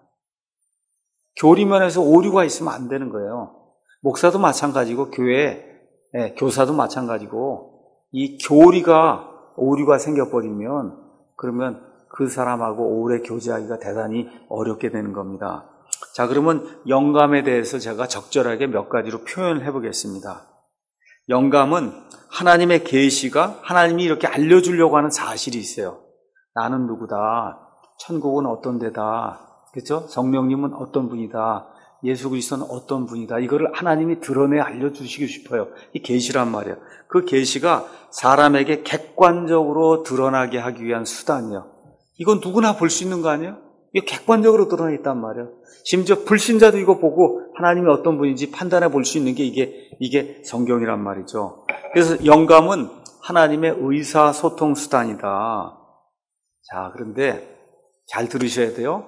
교리면에서 오류가 있으면 안 되는 거예요. 목사도 마찬가지고 교회 네, 교사도 마찬가지고 이 교리가 오류가 생겨버리면 그러면 그 사람하고 오래 교제하기가 대단히 어렵게 되는 겁니다. 자, 그러면 영감에 대해서 제가 적절하게 몇 가지로 표현을 해보겠습니다. 영감은 하나님의 계시가 하나님이 이렇게 알려주려고 하는 사실이 있어요. 나는 누구다. 천국은 어떤 데다. 그렇죠? 성령님은 어떤 분이다. 예수 그리스도는 어떤 분이다. 이거를 하나님이 드러내 알려주시고 싶어요. 이 계시란 말이에요. 그 계시가 사람에게 객관적으로 드러나게 하기 위한 수단이에요. 이건 누구나 볼 수 있는 거 아니에요? 이게 객관적으로 드러나 있단 말이에요. 심지어 불신자도 이거 보고 하나님이 어떤 분인지 판단해 볼 수 있는 게 이게, 이게 성경이란 말이죠. 그래서 영감은 하나님의 의사소통 수단이다. 자, 그런데 잘 들으셔야 돼요.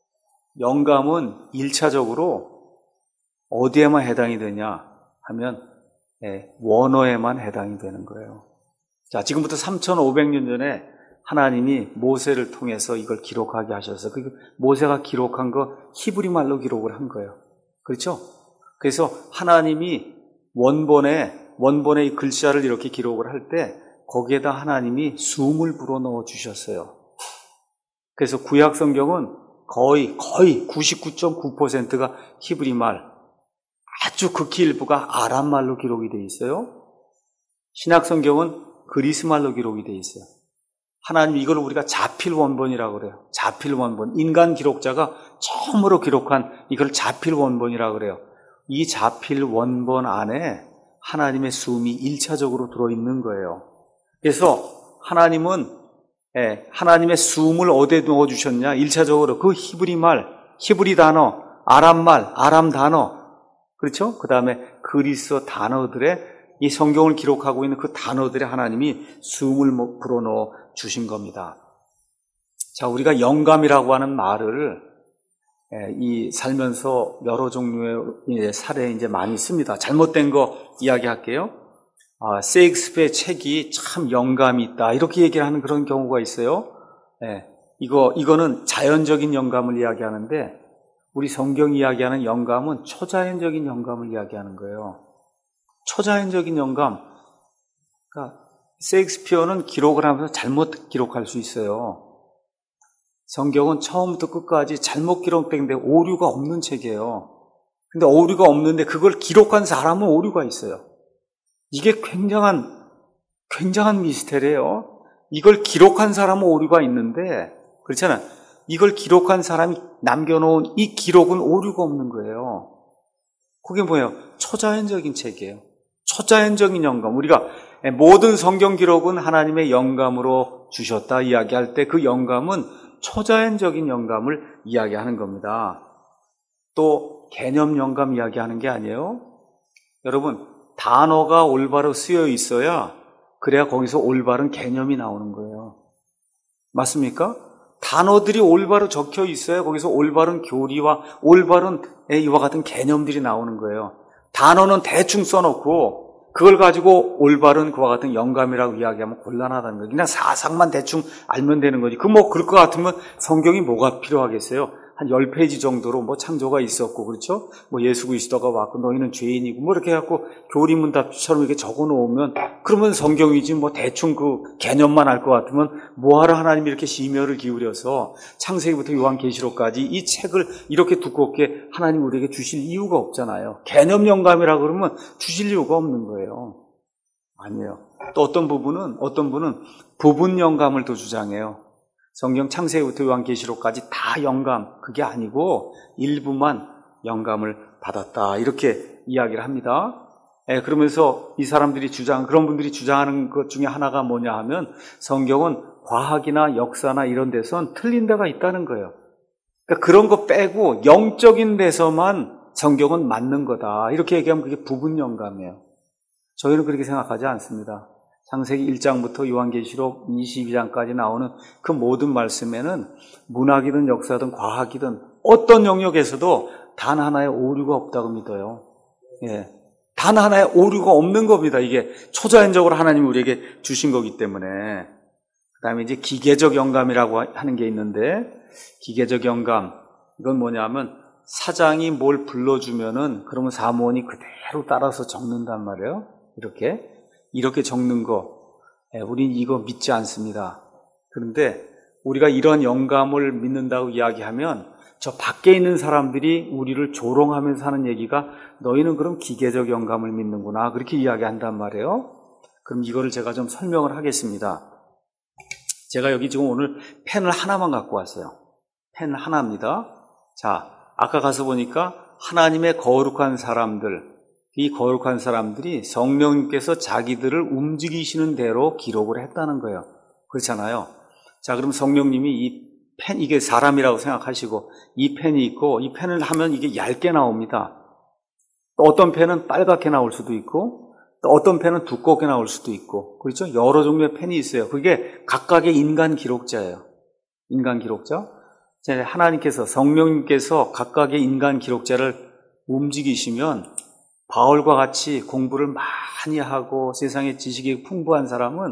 영감은 일차적으로 어디에만 해당이 되냐 하면 네, 원어에만 해당이 되는 거예요. 자, 지금부터 삼천오백 년 전에 하나님이 모세를 통해서 이걸 기록하게 하셔서 그 모세가 기록한 거 히브리 말로 기록을 한 거예요. 그렇죠? 그래서 하나님이 원본에 원본의 이 글자를 이렇게 기록을 할 때 거기에다 하나님이 숨을 불어넣어 주셨어요. 그래서 구약 성경은 거의 거의 구십구 점 구 퍼센트가 히브리 말, 아주 극히 일부가 아람 말로 기록이 돼 있어요. 신약 성경은 그리스 말로 기록이 돼 있어요. 하나님 이걸 우리가 자필 원본이라고 그래요. 자필 원본. 인간 기록자가 처음으로 기록한 이걸 자필 원본이라고 그래요. 이 자필 원본 안에 하나님의 숨이 일차적으로 들어있는 거예요. 그래서 하나님은 예, 하나님의 숨을 어디에 넣어주셨냐? 일차적으로 그 히브리 말, 히브리 단어, 아람 말, 아람 단어, 그렇죠? 그 다음에 그리스 단어들의 이 성경을 기록하고 있는 그 단어들의 하나님이 숨을 불어넣어 주신 겁니다. 자, 우리가 영감이라고 하는 말을 예, 이 살면서 여러 종류의 사례에 이제 많이 씁니다. 잘못된 거 이야기할게요. 아, 세익스피어의 책이 참 영감이 있다. 이렇게 얘기를 하는 그런 경우가 있어요. 네, 이거, 이거는 자연적인 영감을 이야기하는데, 우리 성경이 이야기하는 영감은 초자연적인 영감을 이야기하는 거예요. 초자연적인 영감. 그러니까, 세익스피어는 기록을 하면서 잘못 기록할 수 있어요. 성경은 처음부터 끝까지 잘못 기록된 데 오류가 없는 책이에요. 근데 오류가 없는데 그걸 기록한 사람은 오류가 있어요. 이게 굉장한, 굉장한 미스테리예요. 이걸 기록한 사람은 오류가 있는데, 그렇잖아요. 이걸 기록한 사람이 남겨놓은 이 기록은 오류가 없는 거예요. 그게 뭐예요? 초자연적인 책이에요. 초자연적인 영감. 우리가 모든 성경 기록은 하나님의 영감으로 주셨다 이야기할 때 그 영감은 초자연적인 영감을 이야기하는 겁니다. 또 개념 영감 이야기하는 게 아니에요. 여러분, 단어가 올바로 쓰여 있어야 그래야 거기서 올바른 개념이 나오는 거예요. 맞습니까? 단어들이 올바로 적혀 있어야 거기서 올바른 교리와 올바른 이와 같은 개념들이 나오는 거예요. 단어는 대충 써놓고 그걸 가지고 올바른 그와 같은 영감이라고 이야기하면 곤란하다는 거예요. 그냥 사상만 대충 알면 되는 거지. 그 뭐 그럴 것 같으면 성경이 뭐가 필요하겠어요? 한 십 페이지 정도로 뭐 창조가 있었고, 그렇죠? 뭐 예수 그리스도가 왔고, 너희는 죄인이고, 뭐 이렇게 해갖고 교리문답처럼 이렇게 적어 놓으면, 그러면 성경이지, 뭐 대충 그 개념만 알 것 같으면, 뭐하러 하나님이 이렇게 심혈을 기울여서 창세기부터 요한계시록까지 이 책을 이렇게 두껍게 하나님 우리에게 주실 이유가 없잖아요. 개념 영감이라 그러면 주실 이유가 없는 거예요. 아니에요. 또 어떤 부분은, 어떤 분은 부분 영감을 또 주장해요. 성경 창세기부터 요한계시록까지 다 영감, 그게 아니고 일부만 영감을 받았다. 이렇게 이야기를 합니다. 예, 그러면서 이 사람들이 주장, 그런 분들이 주장하는 것 중에 하나가 뭐냐 하면 성경은 과학이나 역사나 이런 데선 틀린 데가 있다는 거예요. 그러니까 그런 거 빼고 영적인 데서만 성경은 맞는 거다. 이렇게 얘기하면 그게 부분 영감이에요. 저희는 그렇게 생각하지 않습니다. 창세기 일 장부터 요한계시록 이십이 장까지 나오는 그 모든 말씀에는 문학이든 역사든 과학이든 어떤 영역에서도 단 하나의 오류가 없다고 믿어요. 예. 단 하나의 오류가 없는 겁니다. 이게 초자연적으로 하나님이 우리에게 주신 거기 때문에. 그 다음에 이제 기계적 영감이라고 하는 게 있는데, 기계적 영감, 이건 뭐냐면 사장이 뭘 불러주면은 그러면 사무원이 그대로 따라서 적는단 말이에요. 이렇게. 이렇게 적는 거. 예, 우린 이거 믿지 않습니다. 그런데 우리가 이런 영감을 믿는다고 이야기하면 저 밖에 있는 사람들이 우리를 조롱하면서 하는 얘기가 너희는 그럼 기계적 영감을 믿는구나. 그렇게 이야기한단 말이에요. 그럼 이거를 제가 좀 설명을 하겠습니다. 제가 여기 지금 오늘 펜을 하나만 갖고 왔어요. 펜 하나입니다. 자, 아까 가서 보니까 하나님의 거룩한 사람들, 이 거룩한 사람들이 성령님께서 자기들을 움직이시는 대로 기록을 했다는 거예요. 그렇잖아요. 자, 그럼 성령님이 이 펜, 이게 사람이라고 생각하시고 이 펜이 있고 이 펜을 하면 이게 얇게 나옵니다. 또 어떤 펜은 빨갛게 나올 수도 있고 또 어떤 펜은 두껍게 나올 수도 있고, 그렇죠? 여러 종류의 펜이 있어요. 그게 각각의 인간 기록자예요. 인간 기록자. 하나님께서, 성령님께서 각각의 인간 기록자를 움직이시면 바울과 같이 공부를 많이 하고 세상에 지식이 풍부한 사람은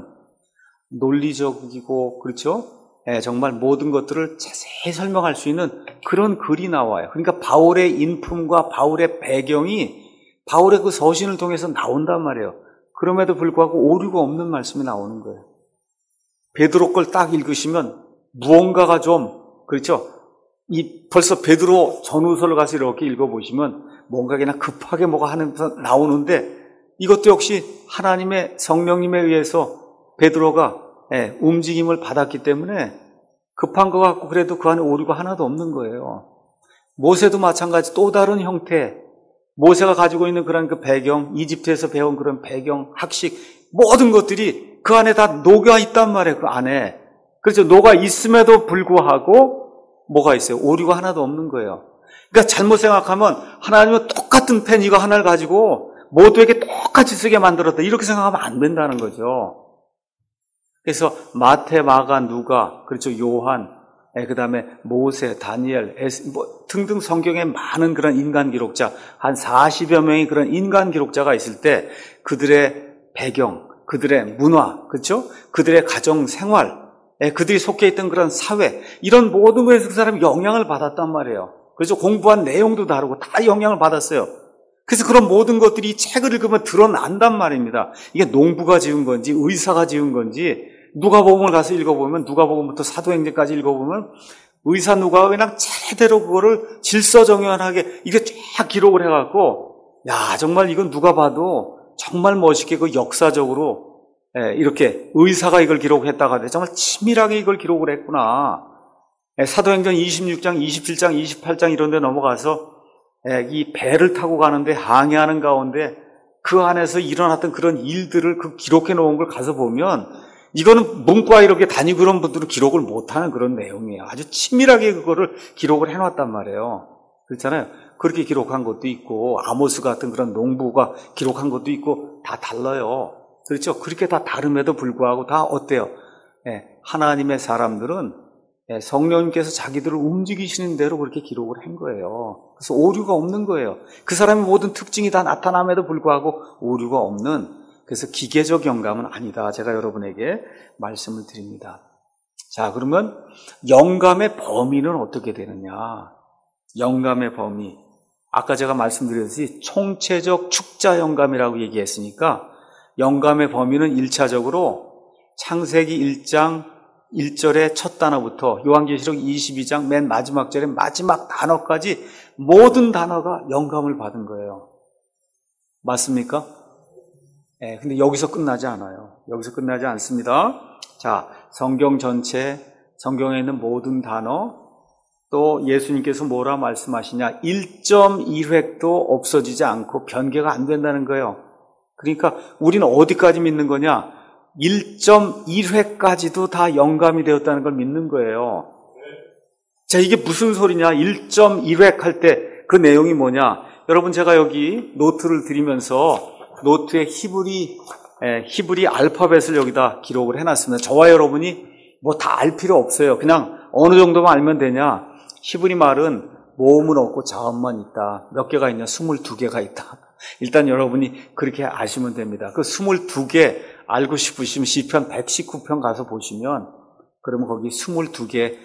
논리적이고, 그렇죠? 예, 정말 모든 것들을 자세히 설명할 수 있는 그런 글이 나와요. 그러니까 바울의 인품과 바울의 배경이 바울의 그 서신을 통해서 나온단 말이에요. 그럼에도 불구하고 오류가 없는 말씀이 나오는 거예요. 베드로 걸 딱 읽으시면 무언가가 좀, 그렇죠? 이 벌써 베드로 전후서를 가서 이렇게 읽어보시면 뭔가 그냥 급하게 뭐가 하면서 나오는데 이것도 역시 하나님의 성령님에 의해서 베드로가 예, 움직임을 받았기 때문에 급한 것 같고 그래도 그 안에 오류가 하나도 없는 거예요. 모세도 마찬가지 또 다른 형태, 모세가 가지고 있는 그런 그 배경, 이집트에서 배운 그런 배경, 학식, 모든 것들이 그 안에 다 녹아 있단 말이에요. 그 안에. 그렇죠. 녹아 있음에도 불구하고 뭐가 있어요? 오류가 하나도 없는 거예요. 그러니까 잘못 생각하면 하나님은 똑같은 펜 이거 하나를 가지고 모두에게 똑같이 쓰게 만들었다. 이렇게 생각하면 안 된다는 거죠. 그래서 마태, 마가, 누가, 그렇죠. 요한, 그 다음에 모세, 다니엘, 에스, 뭐 등등 성경에 많은 그런 인간 기록자, 한 사십여 명의 그런 인간 기록자가 있을 때 그들의 배경, 그들의 문화, 그렇죠? 그들의 가정 생활, 그들이 속해 있던 그런 사회, 이런 모든 것에서 그 사람이 영향을 받았단 말이에요. 그래서 공부한 내용도 다르고 다 영향을 받았어요. 그래서 그런 모든 것들이 이 책을 읽으면 드러난단 말입니다. 이게 농부가 지은 건지 의사가 지은 건지, 누가복음을 가서 읽어보면, 누가복음부터 사도행전까지 읽어보면 의사 누가가 그냥 제대로 그거를 질서정연하게 이게 쫙 기록을 해갖고, 야, 정말 이건 누가 봐도 정말 멋있게 그 역사적으로 이렇게 의사가 이걸 기록했다가 돼. 정말 치밀하게 이걸 기록을 했구나. 사도행전 이십육 장, 이십칠 장, 이십팔 장 이런 데 넘어가서 이 배를 타고 가는데 항해하는 가운데 그 안에서 일어났던 그런 일들을 그 기록해 놓은 걸 가서 보면 이거는 문과 이렇게 다니고 그런 분들은 기록을 못하는 그런 내용이에요. 아주 치밀하게 그거를 기록을 해놨단 말이에요. 그렇잖아요. 그렇게 기록한 것도 있고 아모스 같은 그런 농부가 기록한 것도 있고 다 달라요. 그렇죠? 그렇게 다 다름에도 불구하고 다 어때요? 예, 하나님의 사람들은 예, 성령님께서 자기들을 움직이시는 대로 그렇게 기록을 한 거예요. 그래서 오류가 없는 거예요. 그 사람의 모든 특징이 다 나타남에도 불구하고 오류가 없는, 그래서 기계적 영감은 아니다. 제가 여러분에게 말씀을 드립니다. 자, 그러면 영감의 범위는 어떻게 되느냐? 영감의 범위. 아까 제가 말씀드렸듯이 총체적 축자 영감이라고 얘기했으니까 영감의 범위는 일차적으로 창세기 일 장 일 절의 첫 단어부터 요한계시록 이십이 장 맨 마지막 절의 마지막 단어까지 모든 단어가 영감을 받은 거예요. 맞습니까? 네, 근데 여기서 끝나지 않아요. 여기서 끝나지 않습니다. 자, 성경 전체, 성경에 있는 모든 단어, 또 예수님께서 뭐라 말씀하시냐, 일 점 일 획도 없어지지 않고 변개가 안 된다는 거예요. 그러니까 우리는 어디까지 믿는 거냐? 일 점 일 획까지도 다 영감이 되었다는 걸 믿는 거예요. 자, 이게 무슨 소리냐? 일 점 일 획 할 때 그 내용이 뭐냐? 여러분, 제가 여기 노트를 드리면서 노트에 히브리 히브리 알파벳을 여기다 기록을 해놨습니다. 저와 여러분이 뭐 다 알 필요 없어요. 그냥 어느 정도만 알면 되냐. 히브리 말은 모음은 없고 자음만 있다. 몇 개가 있냐? 스물두 개가 있다. 일단 여러분이 그렇게 아시면 됩니다. 그 스물두 개 알고 싶으시면 시편 백십구 편 가서 보시면 그러면 거기 스물두 개,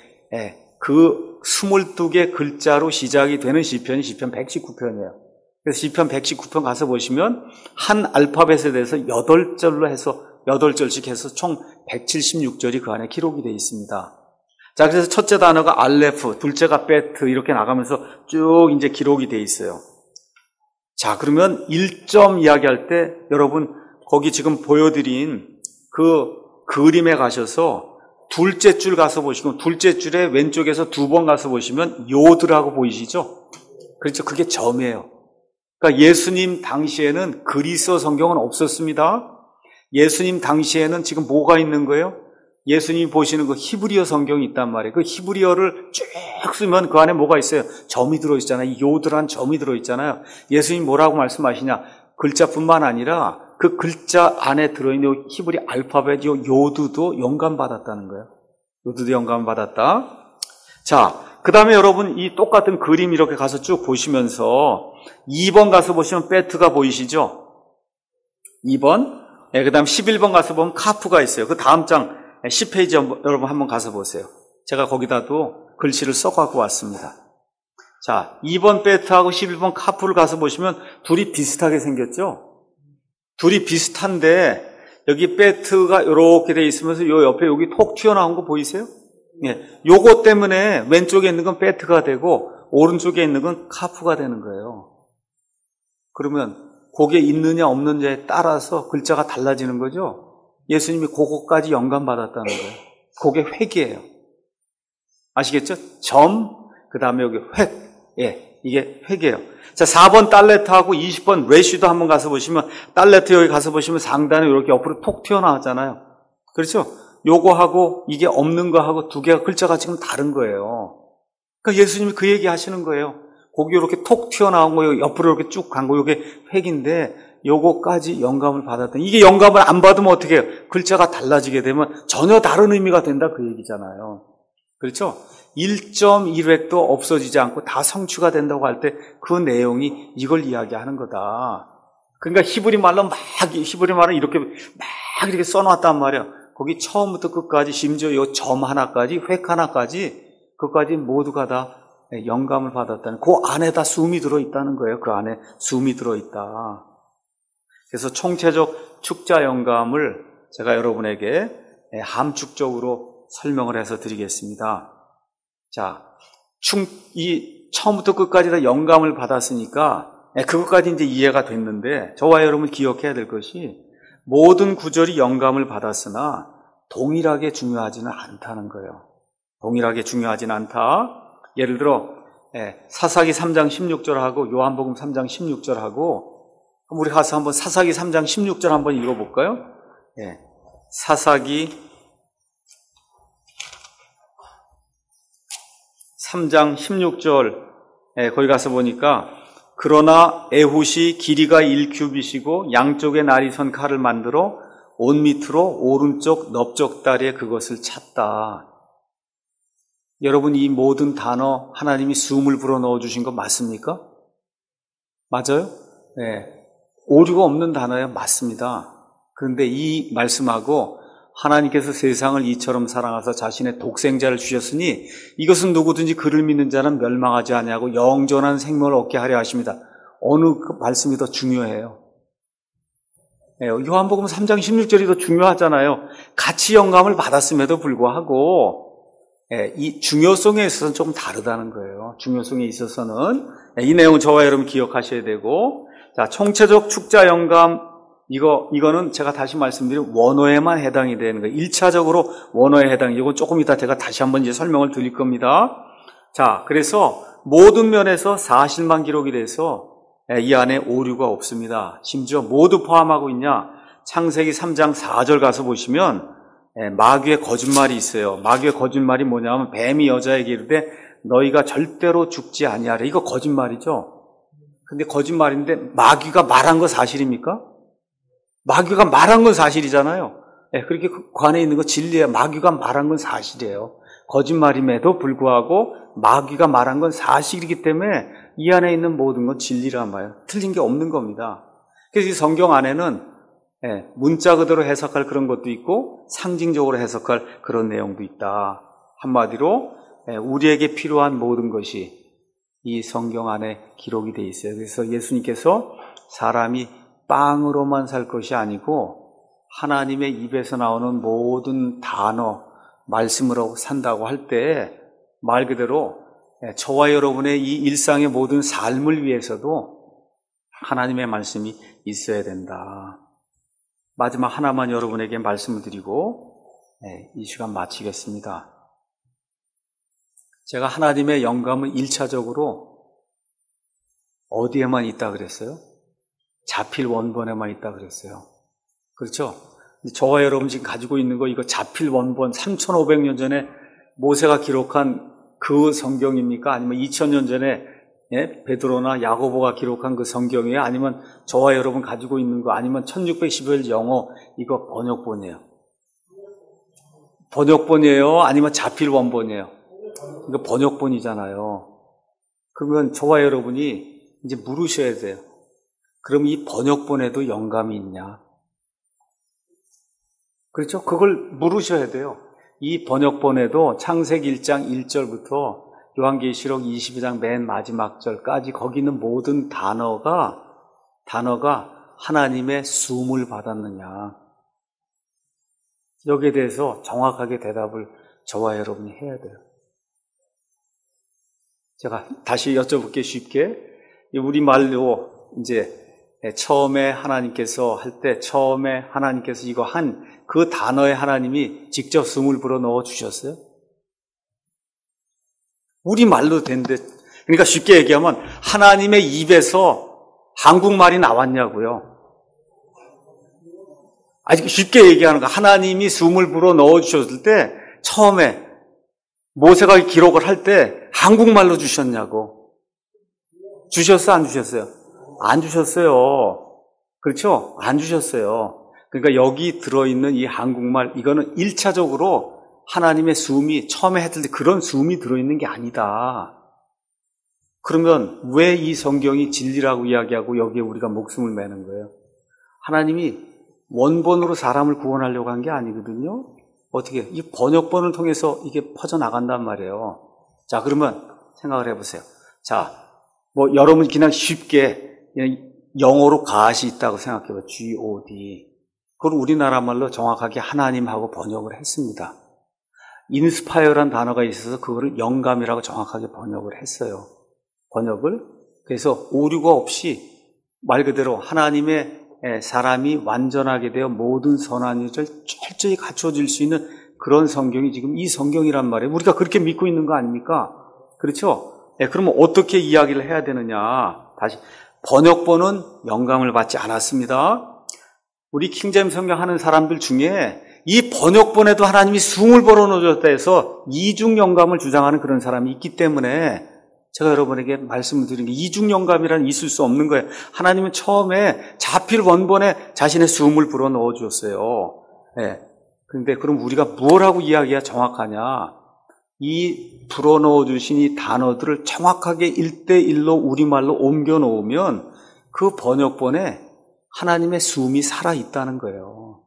그 스물두 개 글자로 시작이 되는 시편이 시편 백십구 편이에요. 그래서 시편 백십구 편 가서 보시면 한 알파벳에 대해서 여덟 절로 해서 여덟 절씩 해서 총 백칠십육 절이 그 안에 기록이 되어 있습니다. 자, 그래서 첫째 단어가 알레프, 둘째가 베트 이렇게 나가면서 쭉 이제 기록이 되어 있어요. 자, 그러면 일 점 이야기할 때 여러분 거기 지금 보여드린 그 그림에 가셔서 둘째 줄 가서 보시고 둘째 줄에 왼쪽에서 두 번 가서 보시면 요드라고 보이시죠? 그렇죠. 그게 점이에요. 그러니까 예수님 당시에는 그리스어 성경은 없었습니다. 예수님 당시에는 지금 뭐가 있는 거예요? 예수님이 보시는 그 히브리어 성경이 있단 말이에요. 그 히브리어를 쭉 쓰면 그 안에 뭐가 있어요? 점이 들어있잖아요. 요드란 점이 들어있잖아요. 예수님 뭐라고 말씀하시냐? 글자뿐만 아니라 그 글자 안에 들어있는 히브리 알파벳, 요 요드도 영감받았다는 거예요. 요드도 영감받았다. 자, 그 다음에 여러분 이 똑같은 그림 이렇게 가서 쭉 보시면서 이 번 가서 보시면 베트가 보이시죠? 이 번. 네, 그 다음 십일 번 가서 보면 카프가 있어요. 그 다음 장 십 페이지 여러분 한번 가서 보세요. 제가 거기다도 글씨를 써갖고 왔습니다. 자, 이 번 베트하고 십일 번 카프를 가서 보시면 둘이 비슷하게 생겼죠? 둘이 비슷한데 여기 베트가 이렇게 돼 있으면서 요 옆에 여기 톡 튀어나온 거 보이세요? 예, 요거 때문에 왼쪽에 있는 건 베트가 되고 오른쪽에 있는 건 카프가 되는 거예요. 그러면 거기에 있느냐 없느냐에 따라서 글자가 달라지는 거죠? 예수님이 그거까지 영감받았다는 거예요. 그게 획이에요. 아시겠죠? 점, 그 다음에 여기 획. 예, 이게 획이에요. 자, 사 번 달레트하고 이십 번 레쉬도 한번 가서 보시면, 달레트 여기 가서 보시면 상단에 이렇게 옆으로 톡 튀어나왔잖아요. 그렇죠? 요거하고 이게 없는 거하고 두 개가 글자가 지금 다른 거예요. 그러니까 예수님이 그 얘기 하시는 거예요. 거기 이렇게 톡 튀어나온 거, 옆으로 이렇게 쭉 간 거, 요게 획인데, 요거까지 영감을 받았던, 이게 영감을 안 받으면 어떻게 해요? 글자가 달라지게 되면 전혀 다른 의미가 된다 그 얘기잖아요. 그렇죠? 일 점 일 획도 없어지지 않고 다 성취가 된다고 할 때 그 내용이 이걸 이야기하는 거다. 그러니까 히브리 말로 막, 히브리 말은 이렇게 막 이렇게 써놨단 말이야. 거기 처음부터 끝까지 심지어 요 점 하나까지, 획 하나까지, 그까지 모두가 다 영감을 받았다는, 그 안에 다 숨이 들어있다는 거예요. 그 안에 숨이 들어있다. 그래서 총체적 축자 영감을 제가 여러분에게 함축적으로 설명을 해서 드리겠습니다. 자, 충, 이 처음부터 끝까지 다 영감을 받았으니까 그것까지 이제 이해가 됐는데 저와 여러분 기억해야 될 것이 모든 구절이 영감을 받았으나 동일하게 중요하지는 않다는 거예요. 동일하게 중요하지는 않다. 예를 들어 사사기 삼 장 십육 절하고 요한복음 삼 장 십육 절하고 우리 가서 한번 사사기 삼 장 십육 절 한번 읽어볼까요? 예. 사사기 삼 장 십육 절, 예, 거기 가서 보니까 그러나 에훗이 길이가 일 규빗이고 양쪽에 날이 선 칼을 만들어 옷 밑으로 오른쪽 넓적다리에 그것을 찼다. 여러분 이 모든 단어 하나님이 숨을 불어넣어 주신 거 맞습니까? 맞아요? 네. 오류가 없는 단어예요. 맞습니다. 그런데 이 말씀하고 하나님께서 세상을 이처럼 사랑하사 자신의 독생자를 주셨으니 이것은 누구든지 그를 믿는 자는 멸망하지 아니하고 영존한 생명을 얻게 하려 하십니다. 어느 그 말씀이 더 중요해요? 네, 요한복음 삼 장 십육 절이 더 중요하잖아요. 같이 영감을 받았음에도 불구하고 네, 이 중요성에 있어서는 조금 다르다는 거예요. 중요성에 있어서는 네, 이 내용은 저와 여러분 기억하셔야 되고, 자, 총체적 축자 영감, 이거, 이거는 제가 다시 말씀드린 원어에만 해당이 되는 거예요. 일 차적으로 원어에 해당, 이건 조금 이따 제가 다시 한번 이제 설명을 드릴 겁니다. 자, 그래서 모든 면에서 사실만 기록이 돼서 이 안에 오류가 없습니다. 심지어 모두 포함하고 있냐? 창세기 삼 장 사 절 가서 보시면 마귀의 거짓말이 있어요. 마귀의 거짓말이 뭐냐면 뱀이 여자에게 이르되 너희가 절대로 죽지 아니하라. 이거 거짓말이죠. 근데 거짓말인데 마귀가 말한 거 사실입니까? 마귀가 말한 건 사실이잖아요. 네, 그렇게 그 안에 있는 거 진리예요. 마귀가 말한 건 사실이에요. 거짓말임에도 불구하고 마귀가 말한 건 사실이기 때문에 이 안에 있는 모든 건 진리란 말이에요. 틀린 게 없는 겁니다. 그래서 이 성경 안에는 예, 문자 그대로 해석할 그런 것도 있고 상징적으로 해석할 그런 내용도 있다. 한마디로 예, 우리에게 필요한 모든 것이 이 성경 안에 기록이 돼 있어요. 그래서 예수님께서 사람이 빵으로만 살 것이 아니고 하나님의 입에서 나오는 모든 단어, 말씀으로 산다고 할 때 말 그대로 저와 여러분의 이 일상의 모든 삶을 위해서도 하나님의 말씀이 있어야 된다. 마지막 하나만 여러분에게 말씀을 드리고 이 시간 마치겠습니다. 제가 하나님의 영감은 일차적으로 어디에만 있다 그랬어요? 자필 원본에만 있다 그랬어요. 그렇죠? 저와 여러분 지금 가지고 있는 거 이거 자필 원본 삼천오백 년 전에 모세가 기록한 그 성경입니까? 아니면 이천 년 전에 예? 베드로나 야고보가 기록한 그 성경이에요? 아니면 저와 여러분 가지고 있는 거 아니면 천육백십오 일 영어 이거 번역본이에요? 번역본이에요? 아니면 자필 원본이에요? 이거 번역본이잖아요. 그러면 저와 여러분이 이제 물으셔야 돼요. 그럼 이 번역본에도 영감이 있냐? 그렇죠? 그걸 물으셔야 돼요. 이 번역본에도 창세기 일 장 일 절부터 요한계시록 이십이 장 맨 마지막 절까지 거기 있는 모든 단어가 단어가 하나님의 숨을 받았느냐. 여기에 대해서 정확하게 대답을 저와 여러분이 해야 돼요. 제가 다시 여쭤볼게 쉽게. 우리말로 이제 처음에 하나님께서 할 때 처음에 하나님께서 이거 한 그 단어에 하나님이 직접 숨을 불어 넣어 주셨어요? 우리말로 된데 그러니까 쉽게 얘기하면 하나님의 입에서 한국말이 나왔냐고요. 아직 쉽게 얘기하는 거 하나님이 숨을 불어 넣어 주셨을 때 처음에 모세가 기록을 할 때 한국말로 주셨냐고. 주셨어 안 주셨어요? 안 주셨어요. 그렇죠? 안 주셨어요. 그러니까 여기 들어있는 이 한국말 이거는 일차적으로 하나님의 숨이 처음에 했을 때 그런 숨이 들어있는 게 아니다. 그러면 왜 이 성경이 진리라고 이야기하고 여기에 우리가 목숨을 매는 거예요? 하나님이 원본으로 사람을 구원하려고 한 게 아니거든요. 어떻게 이 번역본을 통해서 이게 퍼져나간단 말이에요. 자, 그러면 생각을 해보세요. 자, 뭐 여러분 그냥 쉽게 그냥 영어로 God이 있다고 생각해봐요. 지 오 디. 그걸 우리나라 말로 정확하게 하나님하고 번역을 했습니다. 인스파이어란 단어가 있어서 그거를 영감이라고 정확하게 번역을 했어요. 번역을. 그래서 오류가 없이 말 그대로 하나님의 사람이 완전하게 되어 모든 선한 일을 철저히 갖춰질 수 있는 그런 성경이 지금 이 성경이란 말이에요. 우리가 그렇게 믿고 있는 거 아닙니까? 그렇죠? 네, 그러면 어떻게 이야기를 해야 되느냐? 다시 번역본은 영감을 받지 않았습니다. 우리 킹제임스 성경 하는 사람들 중에 이 번역본에도 하나님이 숨을 불어 넣어줬다 해서 이중 영감을 주장하는 그런 사람이 있기 때문에 제가 여러분에게 말씀을 드린 게 이중 영감이란 있을 수 없는 거예요. 하나님은 처음에 자필 원본에 자신의 숨을 불어 넣어 주었어요. 네. 그런데 그럼 우리가 무엇하고 이야기가 정확하냐? 이 불어 넣어 주신 이 단어들을 정확하게 일대일로 우리말로 옮겨 놓으면 그 번역본에 하나님의 숨이 살아있다는 거예요.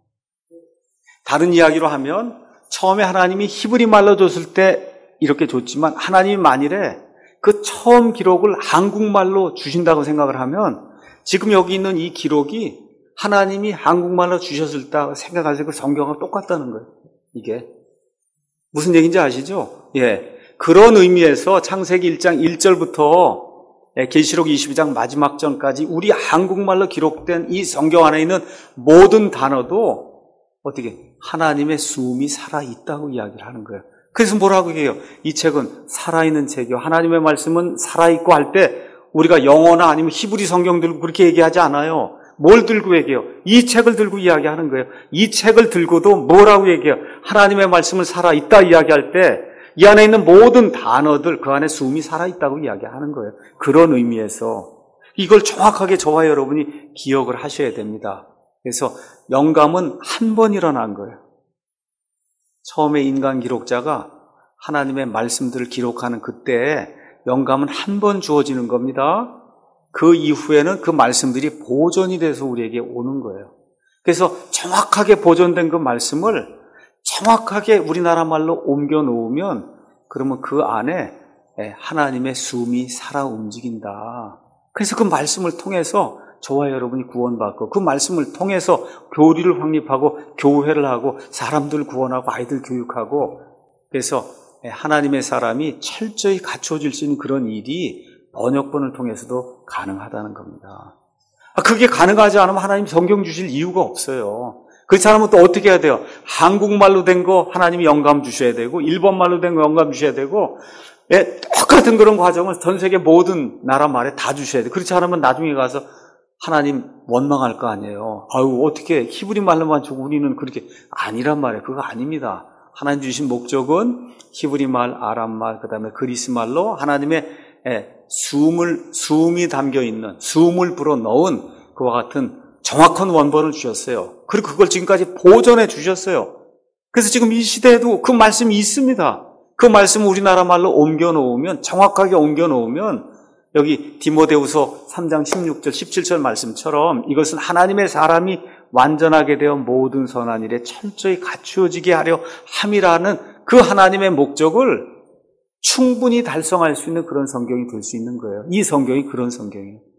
다른 이야기로 하면 처음에 하나님이 히브리 말로 줬을 때 이렇게 줬지만 하나님이 만일에 그 처음 기록을 한국말로 주신다고 생각을 하면 지금 여기 있는 이 기록이 하나님이 한국말로 주셨을 때 생각하세요. 그 성경하고 똑같다는 거예요. 이게 무슨 얘기인지 아시죠? 예, 그런 의미에서 창세기 일 장 일 절부터 계시록 이십이 장 마지막 전까지 우리 한국말로 기록된 이 성경 안에 있는 모든 단어도 어떻게 하나님의 숨이 살아있다고 이야기를 하는 거예요. 그래서 뭐라고 해요? 이 책은 살아있는 책이요. 하나님의 말씀은 살아있고 할 때 우리가 영어나 아니면 히브리 성경 들고 그렇게 얘기하지 않아요. 뭘 들고 얘기해요? 이 책을 들고 이야기하는 거예요. 이 책을 들고도 뭐라고 얘기해요? 하나님의 말씀은 살아있다 이야기할 때 이 안에 있는 모든 단어들 그 안에 숨이 살아있다고 이야기하는 거예요. 그런 의미에서 이걸 정확하게 저와 여러분이 기억을 하셔야 됩니다. 그래서 영감은 한 번 일어난 거예요. 처음에 인간 기록자가 하나님의 말씀들을 기록하는 그때 영감은 한 번 주어지는 겁니다. 그 이후에는 그 말씀들이 보존이 돼서 우리에게 오는 거예요. 그래서 정확하게 보존된 그 말씀을 정확하게 우리나라 말로 옮겨 놓으면 그러면 그 안에 하나님의 숨이 살아 움직인다. 그래서 그 말씀을 통해서 저와 여러분이 구원받고 그 말씀을 통해서 교리를 확립하고 교회를 하고 사람들 구원하고 아이들 교육하고 그래서 하나님의 사람이 철저히 갖춰질 수 있는 그런 일이 번역본을 통해서도 가능하다는 겁니다. 그게 가능하지 않으면 하나님 성경 주실 이유가 없어요. 그렇지 않으면 또 어떻게 해야 돼요? 한국말로 된 거 하나님이 영감 주셔야 되고 일본말로 된 거 영감 주셔야 되고 예, 똑같은 그런 과정을 전 세계 모든 나라 말에 다 주셔야 돼요. 그렇지 않으면 나중에 가서 하나님 원망할 거 아니에요. 아유 어떻게 히브리 말로만 주고 우리는 그렇게 아니란 말이에요. 그거 아닙니다. 하나님 주신 목적은 히브리 말, 아람 말, 그 다음에 그리스 말로 하나님의 예, 숨을 숨이 담겨 있는 숨을 불어 넣은 그와 같은 정확한 원본을 주셨어요. 그리고 그걸 지금까지 보존해 주셨어요. 그래서 지금 이 시대에도 그 말씀이 있습니다. 그 말씀을 우리나라 말로 옮겨 놓으면 정확하게 옮겨 놓으면 여기 디모데후서 삼 장 십육 절 십칠 절 말씀처럼 이것은 하나님의 사람이 완전하게 되어 모든 선한 일에 철저히 갖추어지게 하려 함이라는 그 하나님의 목적을 충분히 달성할 수 있는 그런 성경이 될 수 있는 거예요. 이 성경이 그런 성경이에요.